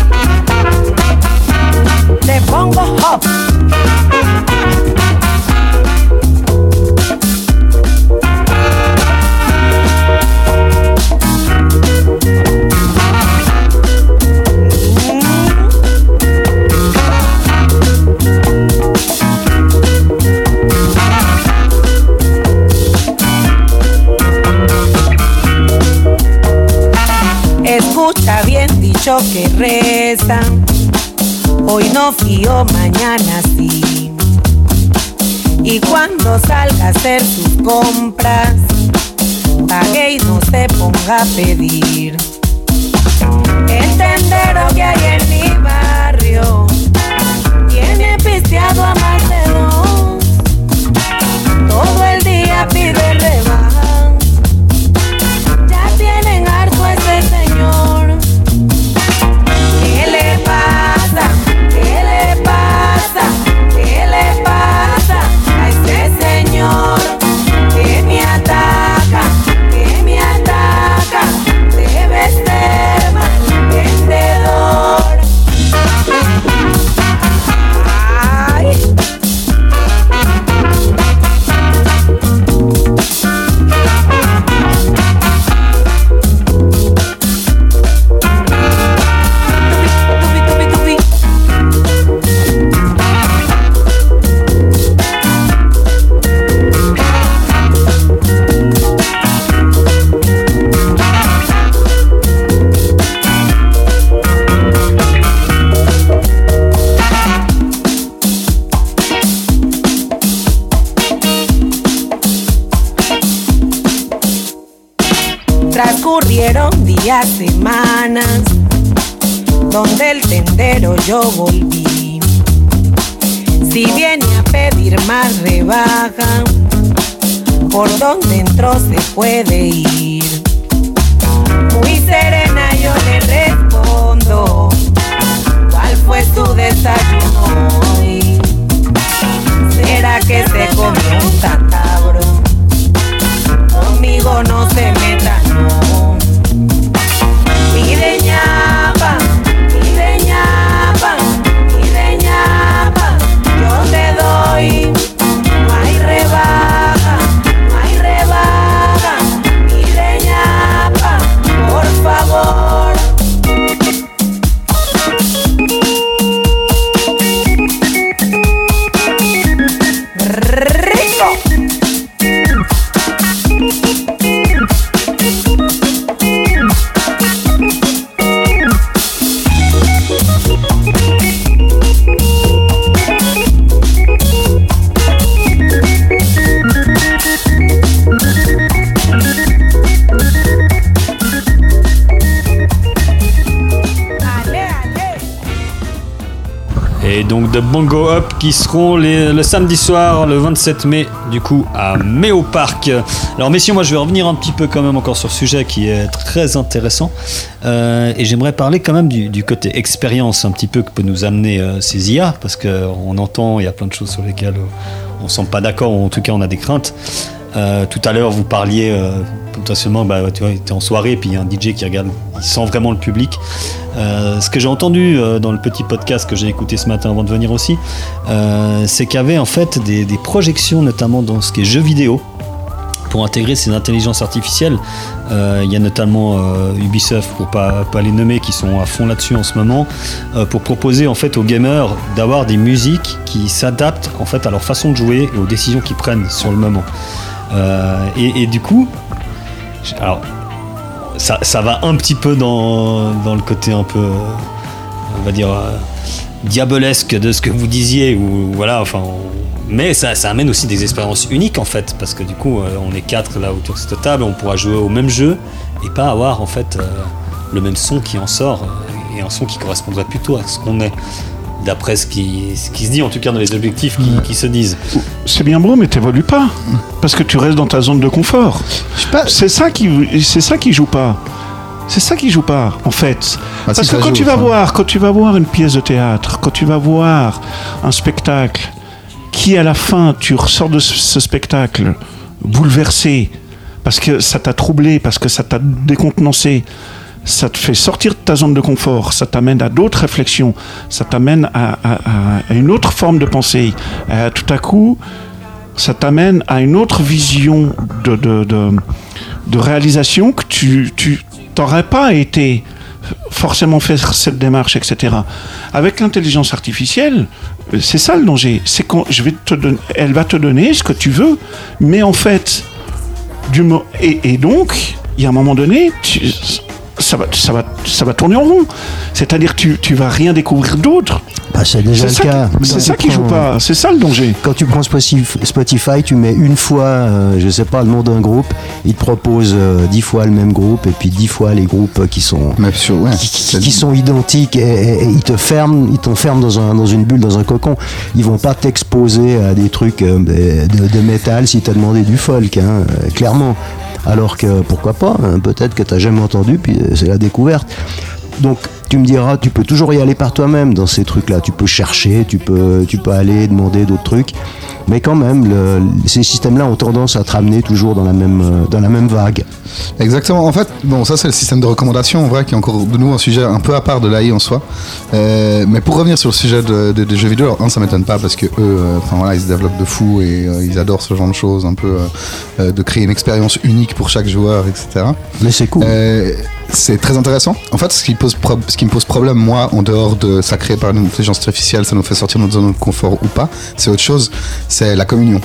The Bongo Up. Escucha bien dicho que rezan, hoy no fío, mañana sí. Y cuando salga a hacer sus compras, pague y no se ponga a pedir. El tendero que hay en mi barrio tiene pisteado a más de 2. Todo el día pide rebaja. Ya tienen harto a ese señor. ¿Qué le pasa? ¿Qué le pasa? ¿Qué le pasa a ese señor? Que me ataca, que me ataca. Debe ser mal vendedor. Ay. Transcurrieron días, semanas, donde el tendero yo volví. Si viene a pedir más rebaja, por donde entró se puede ir. Muy serena yo le respondo, ¿cuál fue su desayuno hoy? ¿Será que se comió un catabro? Conmigo no se meta, no. Pide ñapa, pide ñapa, pide ñapa. Yo te doy, no hay rebaja, no hay rebaja. Pide ñapa, por favor. Rico. Et donc de Bongo Up qui seront le samedi soir, le 27 mai, du coup à Méo Park. Alors messieurs, moi je vais revenir un petit peu quand même encore sur ce sujet qui est très intéressant. Et j'aimerais parler quand même du côté expérience un petit peu que peut nous amener ces IA, parce qu'on entend, il y a plein de choses sur lesquelles on ne semble pas d'accord, ou en tout cas on a des craintes. Tout à l'heure vous parliez potentiellement, tu vois, il était en soirée, puis il y a un DJ qui regarde, il sent vraiment le public. Ce que j'ai entendu dans le petit podcast que j'ai écouté ce matin avant de venir aussi, c'est qu'il y avait en fait des projections, notamment dans ce qui est jeux vidéo, pour intégrer ces intelligences artificielles. Il y a notamment Ubisoft, pour pas les nommer, qui sont à fond là-dessus en ce moment, pour proposer en fait aux gamers d'avoir des musiques qui s'adaptent en fait à leur façon de jouer et aux décisions qu'ils prennent sur le moment. Et du coup, alors ça va un petit peu dans le côté un peu, on va dire, diabolesque de ce que vous disiez, ou voilà, enfin. Mais ça amène aussi des expériences uniques en fait, parce que du coup on est 4 là autour de cette table, on pourra jouer au même jeu et pas avoir en fait le même son qui en sort, et un son qui correspondrait plutôt à ce qu'on est, d'après ce qui se dit en tout cas dans les objectifs qui se disent. C'est bien beau, mais t'évolues pas, parce que tu restes dans ta zone de confort. C'est ça qui joue pas. C'est ça qui joue pas, en fait. Parce que quand tu vas voir une pièce de théâtre, quand tu vas voir un spectacle, qui à la fin tu ressors de ce spectacle bouleversé parce que ça t'a troublé, parce que ça t'a décontenancé, ça te fait sortir de ta zone de confort, ça t'amène à d'autres réflexions, ça t'amène à une autre forme de pensée, tout à coup ça t'amène à une autre vision de réalisation que tu t'aurais pas été forcément faire cette démarche, etc. Avec l'intelligence artificielle, c'est ça le danger. C'est quand elle va te donner ce que tu veux, mais en fait, et donc, il y a un moment donné, ça va tourner en rond. C'est-à-dire que tu vas rien découvrir d'autre. Bah, c'est déjà le cas. C'est ça qui joue pas. C'est ça le danger. Quand tu prends Spotify, tu mets une fois, je sais pas, le nom d'un groupe, il te propose 10 fois le même groupe et puis 10 fois les groupes qui sont qui sont identiques, et ils t'enferment dans une bulle, dans un cocon. Ils vont pas t'exposer à des trucs de métal si t'as demandé du folk, hein, clairement. Alors que pourquoi pas, hein, peut-être que t'as jamais entendu, puis c'est la découverte. Donc tu me diras, tu peux toujours y aller par toi-même dans ces trucs-là. Tu peux chercher, tu peux aller demander d'autres trucs, mais quand même, ces systèmes-là ont tendance à te ramener toujours dans la même vague. Exactement. En fait, bon, ça c'est le système de recommandation, en vrai, qui est encore de nouveau un sujet un peu à part de l'AI en soi. Mais pour revenir sur le sujet des jeux vidéo, alors ça m'étonne pas parce que eux, ils se développent de fou et ils adorent ce genre de choses, un peu de créer une expérience unique pour chaque joueur, etc. Mais c'est cool. C'est très intéressant. En fait, ce qui me pose problème, moi, en dehors de ça créé par une intelligence artificielle, ça nous fait sortir de notre zone de confort ou pas, c'est autre chose, c'est la communion.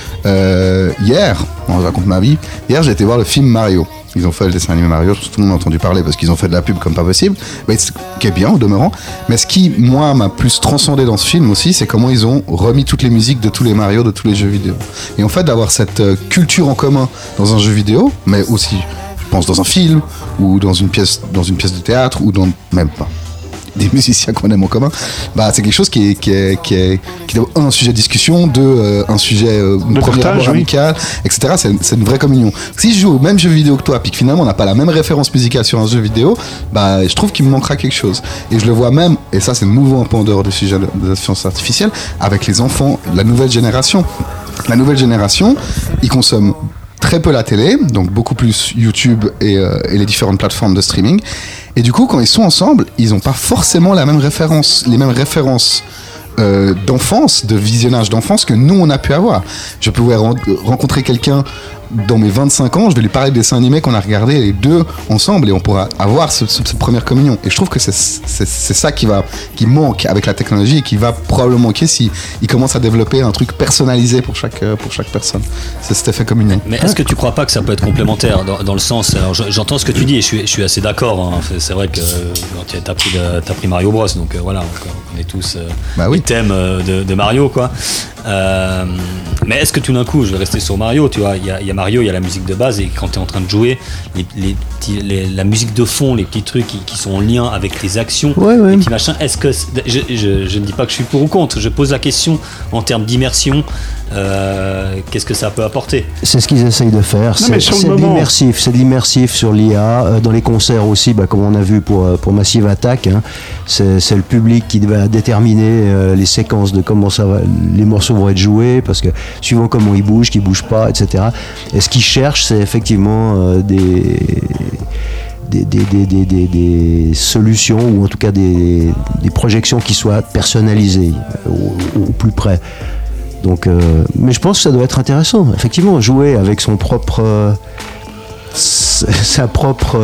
Hier, je raconte ma vie, hier j'ai été voir le film Mario. Ils ont fait le dessin animé Mario, tout le monde a entendu parler parce qu'ils ont fait de la pub comme pas possible, mais qui est bien au demeurant. Mais ce qui, moi, m'a plus transcendé dans ce film aussi, c'est comment ils ont remis toutes les musiques de tous les Mario, de tous les jeux vidéo. Et en fait, d'avoir cette culture en commun dans un jeu vidéo, mais aussi, je pense, dans un film ou dans une pièce de théâtre ou dans même pas des musiciens qu'on aime en commun, bah c'est quelque chose qui est un sujet de discussion, un sujet une première abord amical, etc. C'est une vraie communion. Si je joue au même jeu vidéo que toi, puis que finalement on n'a pas la même référence musicale sur un jeu vidéo, bah je trouve qu'il me manquera quelque chose. Et je le vois même, et ça c'est de nouveau un peu en dehors du sujet de la science artificielle, avec les enfants, la nouvelle génération. La nouvelle génération, ils consomment très peu la télé, donc beaucoup plus YouTube et les différentes plateformes de streaming. Et du coup, quand ils sont ensemble, ils n'ont pas forcément les mêmes références d'enfance, de visionnage d'enfance que nous, on a pu avoir. Je pouvais rencontrer quelqu'un dans mes 25 ans, je vais lui parler de dessins animés qu'on a regardés les deux ensemble et on pourra avoir cette première communion. Et je trouve que c'est ça qui manque avec la technologie et qui va probablement manquer si il commence à développer un truc personnalisé pour chaque personne. C'est cet effet communion. Mais est-ce que tu crois pas que ça peut être complémentaire dans le sens, alors j'entends ce que tu dis et je suis assez d'accord, hein. C'est vrai que t'as pris Mario Bros, donc voilà, on connaît tous les thèmes de Mario, quoi. Mais est-ce que tout d'un coup, je vais rester sur Mario, tu vois, il y a Mario, il y a la musique de base, et quand tu es en train de jouer, la musique de fond, les petits trucs qui sont en lien avec les actions, les petits machins, est-ce que je ne dis pas que je suis pour ou contre, je pose la question en termes d'immersion, qu'est-ce que ça peut apporter? C'est ce qu'ils essayent de faire, c'est de l'immersif sur l'IA, dans les concerts aussi, comme on a vu pour Massive Attack, hein, c'est le public qui va déterminer les séquences de comment les morceaux vont être joués, parce que suivant comment ils bougent, qu'ils bougent pas, etc. Et ce qu'ils cherchent, c'est effectivement des solutions, ou en tout cas des projections qui soient personnalisées au plus près. Donc, mais je pense que ça doit être intéressant. Effectivement, jouer avec son propre, sa propre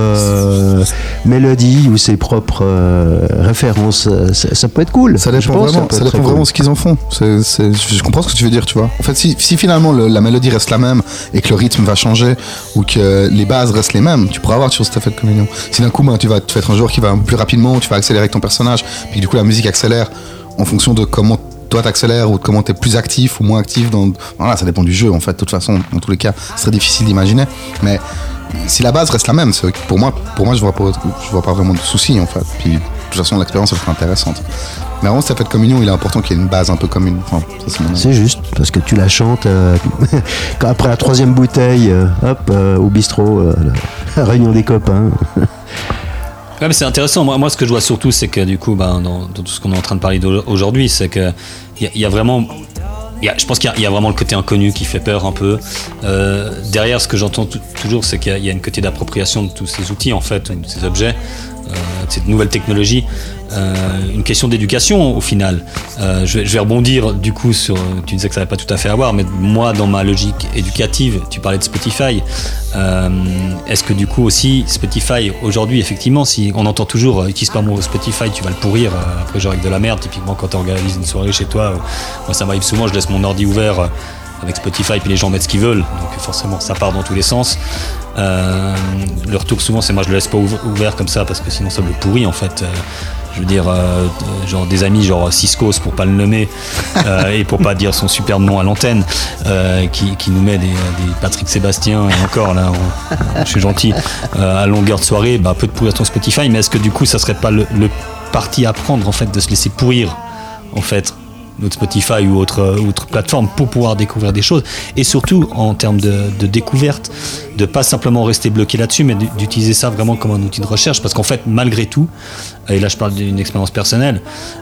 mélodie ou ses propres références, ça peut être cool. Ça dépend vraiment, de ce qu'ils en font. Je comprends ce que tu veux dire, tu vois. En fait, si finalement la mélodie reste la même et que le rythme va changer ou que les bases restent les mêmes, tu pourras avoir sur cet effet de communion. Si d'un coup, tu vas être un joueur qui va plus rapidement, tu vas accélérer ton personnage, puis du coup la musique accélère en fonction de comment toi t'accélères ou de comment t'es plus actif ou moins actif voilà, ça dépend du jeu en fait. De toute façon, dans tous les cas, ce serait difficile d'imaginer. Mais si la base reste la même, pour moi je vois pas vraiment de soucis en fait. Puis de toute façon l'expérience elle sera intéressante. Mais vraiment cet effet de communion il est important qu'il y ait une base un peu commune. Enfin, c'est juste parce que tu la chantes après la 3e bouteille, au bistrot, la réunion des copains. Ouais, mais c'est intéressant. Moi, ce que je vois surtout, c'est que du coup, dans tout ce qu'on est en train de parler aujourd'hui, c'est que il y a vraiment, je pense qu'il y a vraiment le côté inconnu qui fait peur un peu. Derrière, ce que j'entends toujours, c'est qu'il y a une côté d'appropriation de tous ces outils, en fait, de ces objets, de cette nouvelle technologie. Une question d'éducation au final. Je vais rebondir du coup sur, tu disais que ça n'avait pas tout à fait à voir, mais moi dans ma logique éducative, tu parlais de Spotify. Est-ce que du coup aussi Spotify aujourd'hui effectivement, si on entend toujours utilise pas mon Spotify, tu vas le pourrir après genre avec de la merde, typiquement quand tu organises une soirée chez toi, moi ça m'arrive souvent, je laisse mon ordi ouvert avec Spotify puis les gens mettent ce qu'ils veulent, donc forcément ça part dans tous les sens. Le retour souvent c'est moi je le laisse pas ouvert comme ça parce que sinon ça me le pourrit en fait. Je veux dire, genre des amis, genre Ciscos pour pas le nommer et pour pas dire son superbe nom à l'antenne, qui nous met des Patrick Sébastien et encore là, je suis gentil, à longueur de soirée, peut de pourrir ton Spotify, mais est-ce que du coup ça serait pas le parti à prendre en fait de se laisser pourrir en fait notre Spotify ou autre plateforme pour pouvoir découvrir des choses et surtout en termes de découverte, de pas simplement rester bloqué là-dessus mais d'utiliser ça vraiment comme un outil de recherche parce qu'en fait malgré tout, et là je parle d'une expérience personnelle,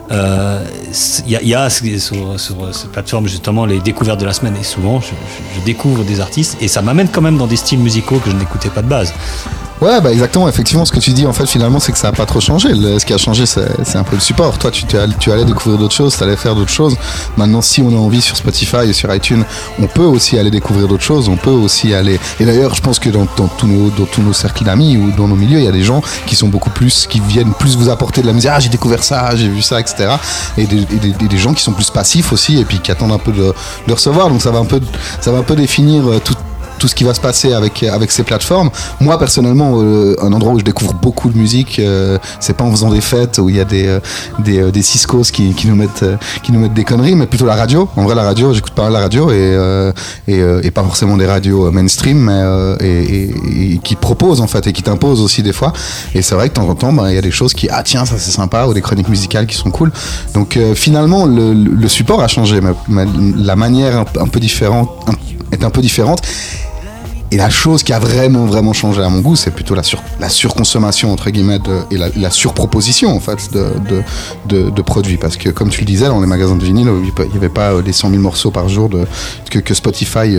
il y a sur cette plateforme justement les découvertes de la semaine et souvent je découvre des artistes et ça m'amène quand même dans des styles musicaux que je n'écoutais pas de base. Ouais, exactement. Effectivement, ce que tu dis, en fait, finalement, c'est que ça n'a pas trop changé. Ce qui a changé, c'est un peu le support. Toi, tu allais découvrir d'autres choses, tu allais faire d'autres choses. Maintenant, si on a envie sur Spotify et sur iTunes, on peut aussi aller découvrir d'autres choses. On peut aussi aller. Et d'ailleurs, je pense que dans tous nos cercles d'amis ou dans nos milieux, il y a des gens qui sont qui viennent plus vous apporter de la musique. Ah, j'ai découvert ça, j'ai vu ça, etc. Et des gens qui sont plus passifs aussi et puis qui attendent un peu de recevoir. Donc, ça va un peu définir tout ce qui va se passer avec ces plateformes. Moi personnellement, un endroit où je découvre beaucoup de musique, c'est pas en faisant des fêtes où il y a des Ciscos qui nous mettent des conneries, mais plutôt la radio. En vrai, la radio, j'écoute pas mal la radio et pas forcément des radios mainstream, mais et qui proposent en fait et qui t'imposent aussi des fois. Et c'est vrai que de temps en temps, il y a des choses qui tiens, ça c'est sympa, ou des chroniques musicales qui sont cool. Donc finalement, le support a changé, mais la manière un peu différente est un peu différente. Et la chose qui a vraiment changé à mon goût, c'est plutôt la surconsommation entre guillemets et la surproposition en fait de produits, parce que comme tu le disais dans les magasins de vinyle, il n'y avait pas les 100 000 morceaux par jour que Spotify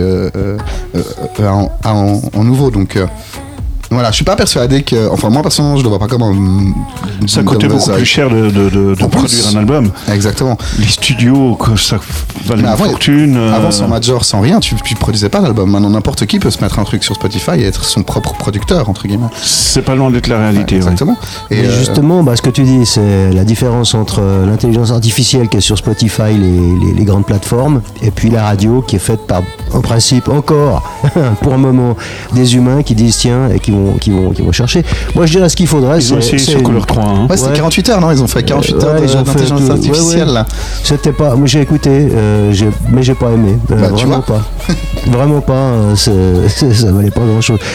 a en nouveau. Donc voilà, je suis pas persuadé que, enfin moi personnellement je ne vois pas comment ça coûtait beaucoup plus cher de produire un album. Exactement. Les studios, ça valait une fortune. Avant, sans major, sans rien, tu produisais pas d'album. Maintenant n'importe qui peut se mettre un truc sur Spotify et être son propre producteur entre guillemets. C'est pas loin d'être la réalité. Exactement. Et justement, ce que tu dis, c'est la différence entre l'intelligence artificielle qui est sur Spotify, les grandes plateformes, et puis la radio qui est faite par, en principe, encore pour un moment, des humains qui disent tiens et qui vont chercher. Moi je dirais ce qu'il faudrait, ils ont essayé sur Couleur 3. Ouais, c'était 48 heures, non? Ils ont fait 48 heures d'intelligence artificielle là. C'était pas. Moi j'ai écouté, mais j'ai pas aimé. Vraiment pas. Vraiment pas. Ça valait pas grand chose.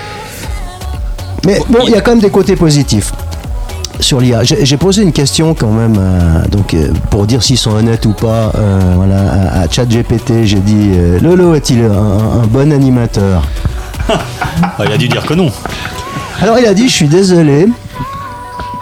Mais bon, il y a quand même des côtés positifs sur l'IA. J'ai posé une question quand même, pour dire s'ils sont honnêtes ou pas. À ChatGPT, j'ai dit Lolo est-il un bon animateur? Il a dû dire que non. Alors il a dit je suis désolé,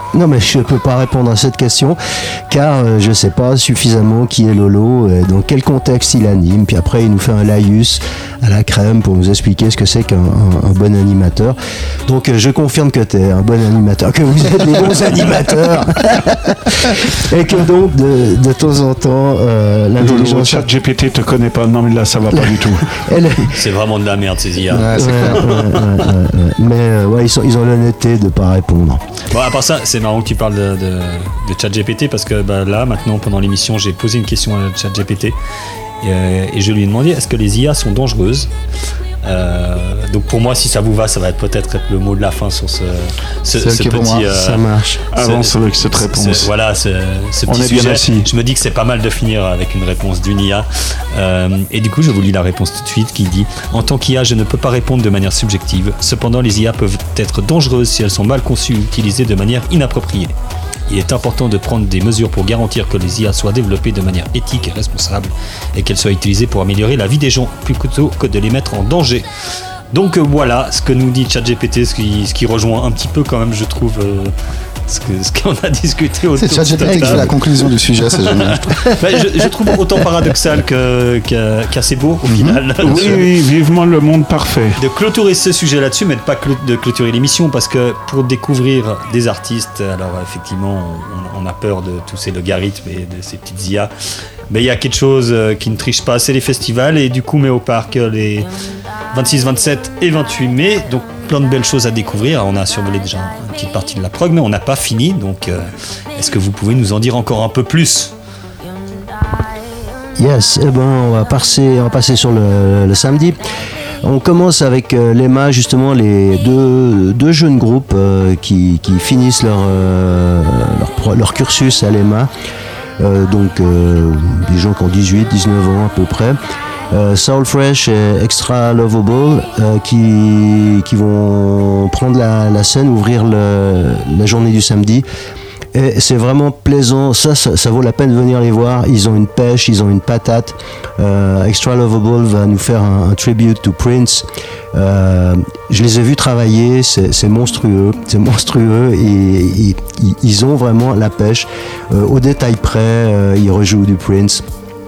Non, mais je ne peux pas répondre à cette question car je ne sais pas suffisamment qui est Lolo, dans quel contexte il anime. Puis après, il nous fait un laïus à la crème pour nous expliquer ce que c'est qu'un bon animateur. Donc, je confirme que tu es un bon animateur, que vous êtes des bons animateurs et que donc, de temps en temps, Le chat GPT te connaît pas. Non, mais là, ça va pas du tout. C'est vraiment de la merde, ces IA. Ouais, c'est clair. Mais ils ont l'honnêteté de ne pas répondre. Bon, à part ça, c'est marrant que tu parles de ChatGPT parce que là, maintenant, pendant l'émission, j'ai posé une question à ChatGPT et je lui ai demandé est-ce que les IA sont dangereuses. Donc pour moi, si ça vous va, ça va peut-être être le mot de la fin sur ce petit. Ça marche. Avance avec cette réponse. Voilà, ce On petit est bien sujet. assis. Je me dis que c'est pas mal de finir avec une réponse d'une IA. Et du coup, je vous lis la réponse tout de suite qui dit en tant qu'IA, je ne peux pas répondre de manière subjective. Cependant, les IA peuvent être dangereuses si elles sont mal conçues ou utilisées de manière inappropriée. Il est important de prendre des mesures pour garantir que les IA soient développées de manière éthique et responsable et qu'elles soient utilisées pour améliorer la vie des gens plutôt que de les mettre en danger. Donc voilà ce que nous dit ChatGPT, ce qui rejoint un petit peu quand même, je trouve, ce qu'on a discuté autour de C'est ChatGPT qui fait la conclusion du sujet, c'est génial. Je trouve autant paradoxal qu'assez beau au final. Oui, vivement le monde parfait. De clôturer ce sujet là-dessus, mais pas de clôturer l'émission, parce que pour découvrir des artistes, alors effectivement, on a peur de tous ces logarithmes et de ces petites IA, mais il y a quelque chose qui ne triche pas, c'est les festivals, et du coup, met au parc les 26, 27 et 28 mai, donc plein de belles choses à découvrir. On a survolé déjà une petite partie de la prog, mais on n'a pas fini, donc est-ce que vous pouvez nous en dire encore un peu plus ? Yes, on va passer sur le samedi. On commence avec l'EMA, justement, les deux jeunes groupes qui finissent leur cursus à l'EMA. Donc des gens qui ont 18, 19 ans à peu près. Soul Fresh et Extra Lovable qui vont prendre la scène, ouvrir la journée du samedi. Et c'est vraiment plaisant, ça vaut la peine de venir les voir. Ils ont une pêche, ils ont une patate. Extra Lovable va nous faire un tribute to Prince. Je les ai vus travailler, c'est monstrueux et ils ont vraiment la pêche. Au détail près, ils rejouent du Prince.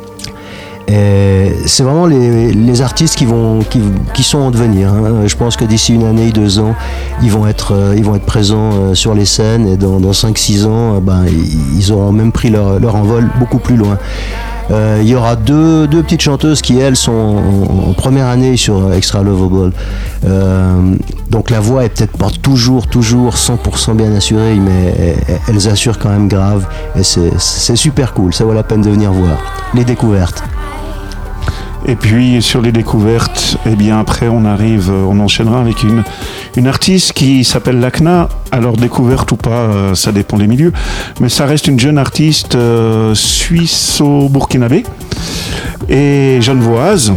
Et c'est vraiment les artistes qui sont en devenir. Hein. Je pense que d'ici une année, 2 ans, ils vont être présents sur les scènes et dans 5-6 ans, ils auront même pris leur envol beaucoup plus loin. Il y aura deux petites chanteuses qui, elles, sont en première année sur Extra Lovable. Donc la voix est peut-être pas toujours 100% bien assurée, mais elles assurent quand même grave. Et c'est super cool, ça vaut la peine de venir voir. Les découvertes. Et puis sur les découvertes, après on enchaînera avec une artiste qui s'appelle Lakna. Alors découverte ou pas, ça dépend des milieux, mais ça reste une jeune artiste suisse-burkinabé et genevoise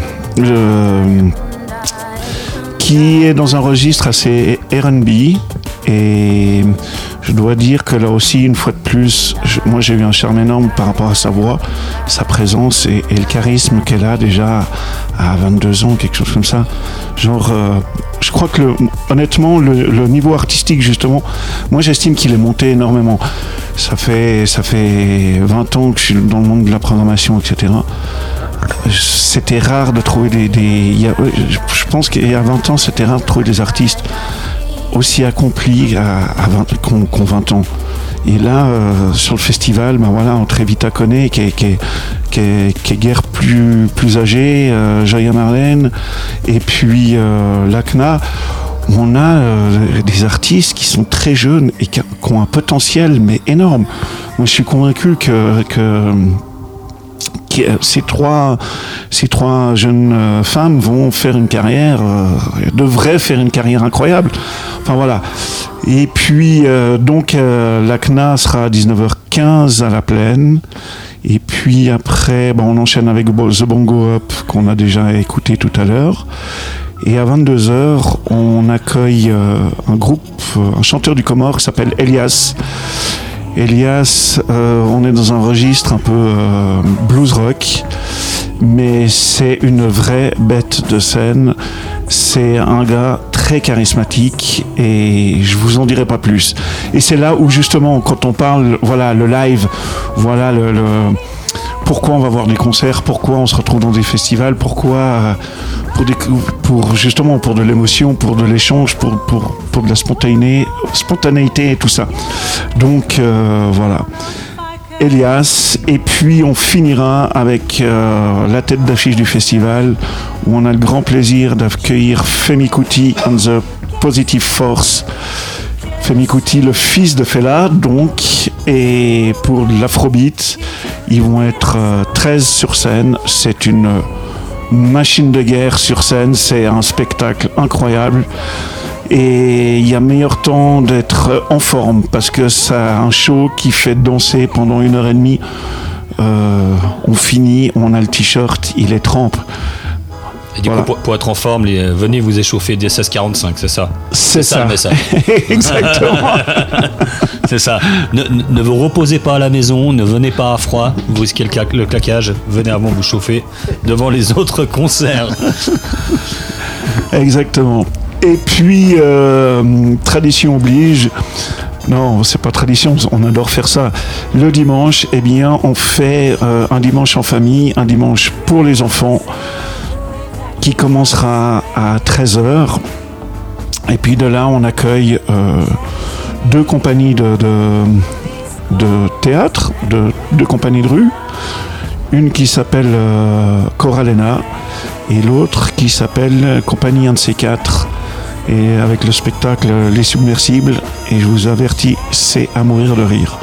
qui est dans un registre assez R&B. Et je dois dire que là aussi, une fois de plus, moi j'ai eu un charme énorme par rapport à sa voix, sa présence et le charisme qu'elle a déjà à 22 ans, quelque chose comme ça. Je crois que honnêtement, le niveau artistique justement, moi j'estime qu'il est monté énormément. Ça fait 20 ans que je suis dans le monde de la programmation, etc. C'était rare de trouver je pense qu'il y a 20 ans, c'était rare de trouver des artistes aussi accomplis qu'ont 20 ans. Et là, sur le festival, entre Evita Koné, qui est guère plus âgée, Jaya Marlène, et puis Lakna, on a des artistes qui sont très jeunes et qui ont un potentiel, mais énorme. Moi, je suis convaincu que ces trois jeunes femmes vont faire une carrière, devraient faire une carrière incroyable. Enfin voilà. Et puis Lakna sera à 19h15 à la Plaine. Et puis après, on enchaîne avec The Bongo Up qu'on a déjà écouté tout à l'heure. Et à 22h, on accueille un chanteur du Comore qui s'appelle Elias. Elias, on est dans un registre un peu blues rock, mais c'est une vraie bête de scène. C'est un gars très très charismatique et je vous en dirai pas plus. Et c'est là où justement quand on parle, voilà, le live, voilà pourquoi on va voir des concerts, pourquoi on se retrouve dans des festivals, pourquoi pour justement pour de l'émotion, pour de l'échange, pour de la spontanéité et tout ça. Donc voilà. Elias, et puis on finira avec la tête d'affiche du festival où on a le grand plaisir d'accueillir Femi Kuti and the Positive Force. Femi Kuti, le fils de Fela, donc, et pour l'Afrobeat, ils vont être 13 sur scène. C'est une machine de guerre sur scène, c'est un spectacle incroyable. Et il y a meilleur temps d'être en forme parce que c'est un show qui fait danser pendant 1h30. On finit, on a le t-shirt, il est trempe. Et du coup, pour être en forme, venez vous échauffer des 16:45, c'est ça? C'est ça le message. Exactement. C'est ça. Ne vous reposez pas à la maison, ne venez pas à froid, vous risquez le claquage, venez avant vous chauffer devant les autres concerts. Exactement. Et puis, tradition oblige, non, c'est pas tradition, on adore faire ça. Le dimanche, eh bien, on fait un dimanche en famille, un dimanche pour les enfants, qui commencera à 13h. Et puis de là, on accueille 2 compagnies de théâtre, 2 compagnies de rue. Une qui s'appelle Coralena et l'autre qui s'appelle Compagnie 1 de ces 4. Et avec le spectacle Les Submersibles, et je vous avertis, c'est à mourir de rire.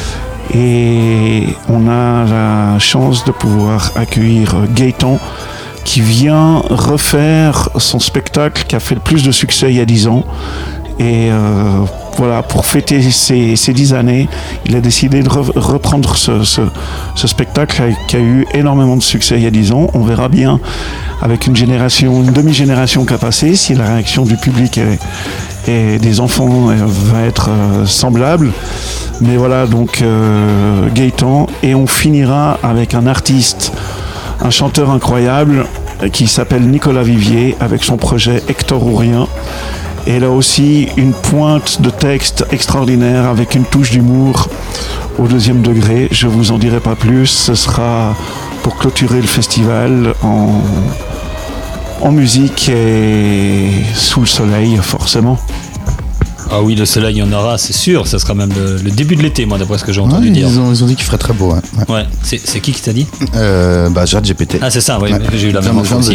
Et on a la chance de pouvoir accueillir Gaëtan, qui vient refaire son spectacle qui a fait le plus de succès il y a 10 ans. Et voilà, pour fêter ces 10 années, il a décidé de reprendre ce spectacle qui a eu énormément de succès il y a 10 ans. On verra bien avec une demi-génération qui a passé, si la réaction du public et des enfants va être semblable. Mais voilà, donc Gaëtan. Et on finira avec un artiste, un chanteur incroyable qui s'appelle Nicolas Vivier avec son projet Hector ou Rien. Et là aussi, une pointe de texte extraordinaire avec une touche d'humour au 2e degré. Je vous en dirai pas plus. Ce sera pour clôturer le festival en musique et sous le soleil, forcément. Ah oui, le soleil, il y en aura, c'est sûr. Ça sera même le début de l'été, moi, d'après ce que j'ai entendu dire. Ils ont dit qu'il ferait très beau. Ouais. C'est qui t'a dit? Jade GPT. Ah, c'est ça, oui. Ouais. J'ai eu la même info aussi.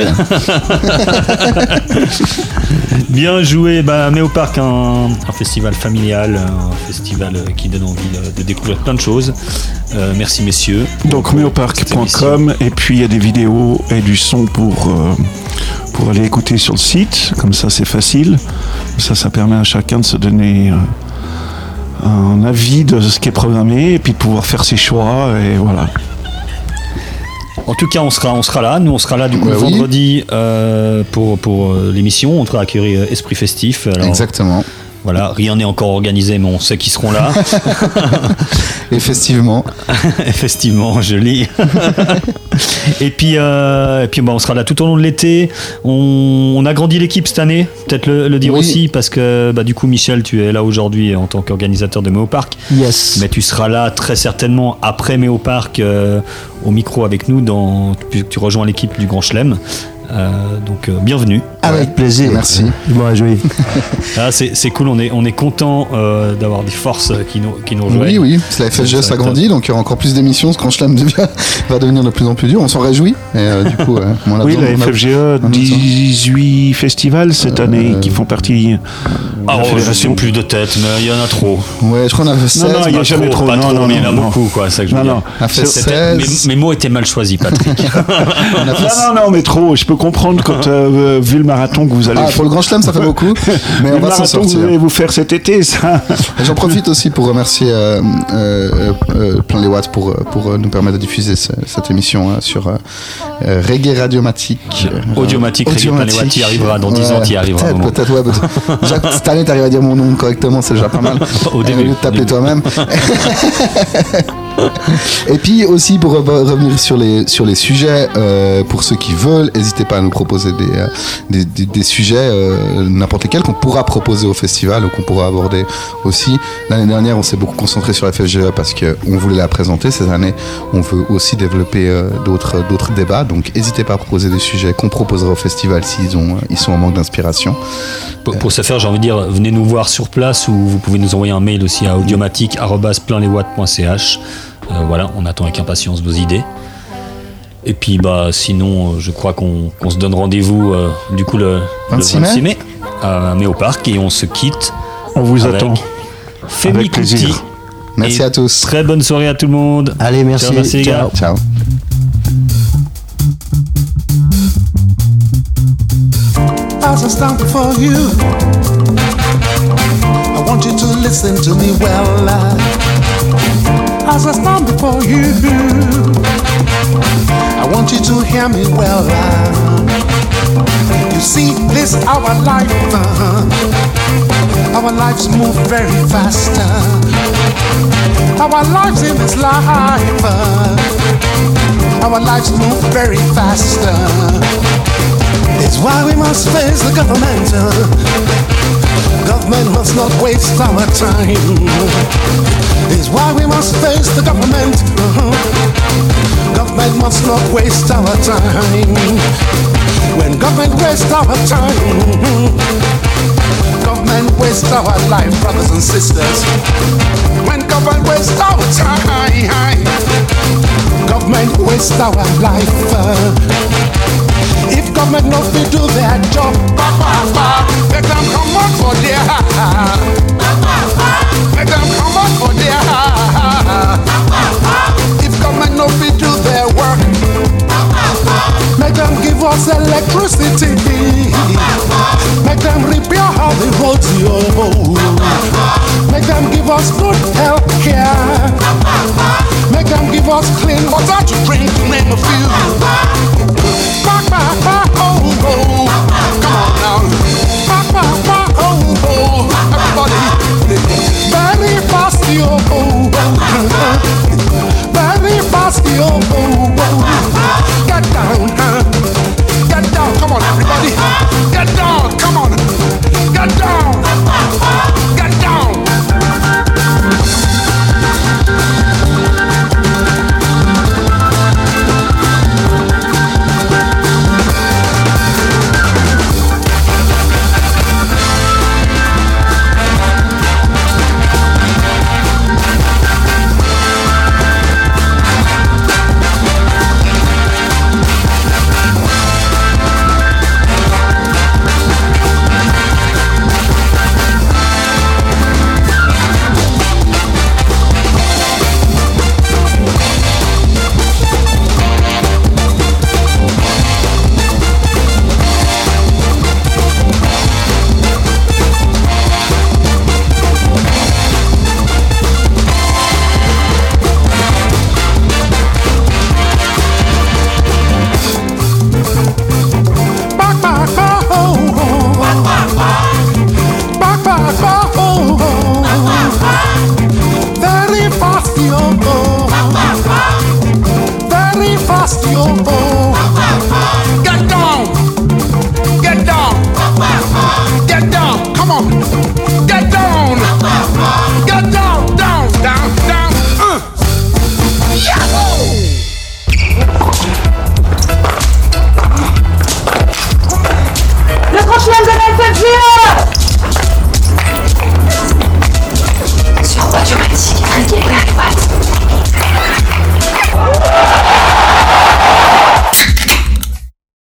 Bien joué. Méoparc, un festival familial, un festival qui donne envie de découvrir plein de choses. Merci, messieurs. Donc, méoparc.com. Et puis, il y a des vidéos et du son pour aller écouter sur le site. Comme ça, c'est facile. Ça permet à chacun de se donner un avis de ce qui est programmé et puis de pouvoir faire ses choix. Et voilà. En tout cas, on sera là. Nous, on sera là du coup vendredi pour l'émission. On devra accueillir Esprit Festif. Alors, exactement. Voilà, rien n'est encore organisé, mais on sait qu'ils seront là. Effectivement. Effectivement, joli. Et puis on sera là tout au long de l'été. On agrandit l'équipe cette année, peut-être le dire aussi, parce que du coup, Michel, tu es là aujourd'hui en tant qu'organisateur de Méoparc. Yes. Mais tu seras là très certainement après Méoparc au micro avec nous. Tu rejoins l'équipe du Grand Chelem. Donc bienvenue. Avec plaisir. Merci. Moi, joli. C'est cool. On est content d'avoir des forces qui nous rejoignent. Oui. La FSG s'agrandit, donc il y aura encore plus d'émissions. Ce Grand Chelem va devenir de plus en plus dur. On s'en réjouit. Et du coup, la FFGE, 18 festivals cette année qui font partie de la fédération. Plus de tête, mais il y en a trop. Ouais, je crois qu'on a fait 16. Non, il n'y a jamais trop. Non, il y en a beaucoup, quoi. C'est ça que je veux dire. On a fait 16. Mes mots étaient mal choisis, Patrick. Non, mais trop. Je peux comprendre quand vu le marathon que vous allez faire. Pour le Grand Chelem, ça fait beaucoup. Mais on va s'en sortir. Que vous allez vous faire cet été, ça. J'en profite aussi pour remercier Plein les Watts pour nous permettre de diffuser cette émission sur Reggae Radiomatique. Audiomatique, Reggae Plein les Watts, tu y arriveras dans 10 ans, tu y arriveras. Peut-être, ouais. Déjà, cette année, tu arrives à dire mon nom correctement, c'est déjà pas mal. Au début. Au lieu de t'appeler toi-même. Et puis aussi pour revenir sur les sujets, pour ceux qui veulent, n'hésitez pas à nous proposer des sujets, n'importe lesquels qu'on pourra proposer au festival ou qu'on pourra aborder aussi. L'année dernière, on s'est beaucoup concentré sur la FFGE parce qu'on voulait la présenter. Cette année, on veut aussi développer d'autres débats. Donc n'hésitez pas à proposer des sujets qu'on proposera au festival s'ils sont en manque d'inspiration. Pour ce faire, j'ai envie de dire, venez nous voir sur place ou vous pouvez nous envoyer un mail aussi à audiomatique@plein-les-watts.ch. Voilà, on attend avec impatience vos idées. Et puis sinon, je crois qu'on se donne rendez-vous du coup le 26 mai à Méo Park et on se quitte. On vous attend. Femi Avec plaisir. Kuti. Merci à tous. Très bonne soirée à tout le monde. Allez, merci. Ciao, merci les gars. Ciao. As I stand before you, I want you to listen to me well. As I stand before you, I want you to hear me well. You see, this our life. Our lives move very fast. Our lives in this life. Our lives move very fast. It's why we must face the government. Government must not waste our time. It's why we must face the government. Government must not waste our time. When government wastes our time, government wastes our life, brothers and sisters. When government wastes our time, government wastes our life. If government not fit do their job,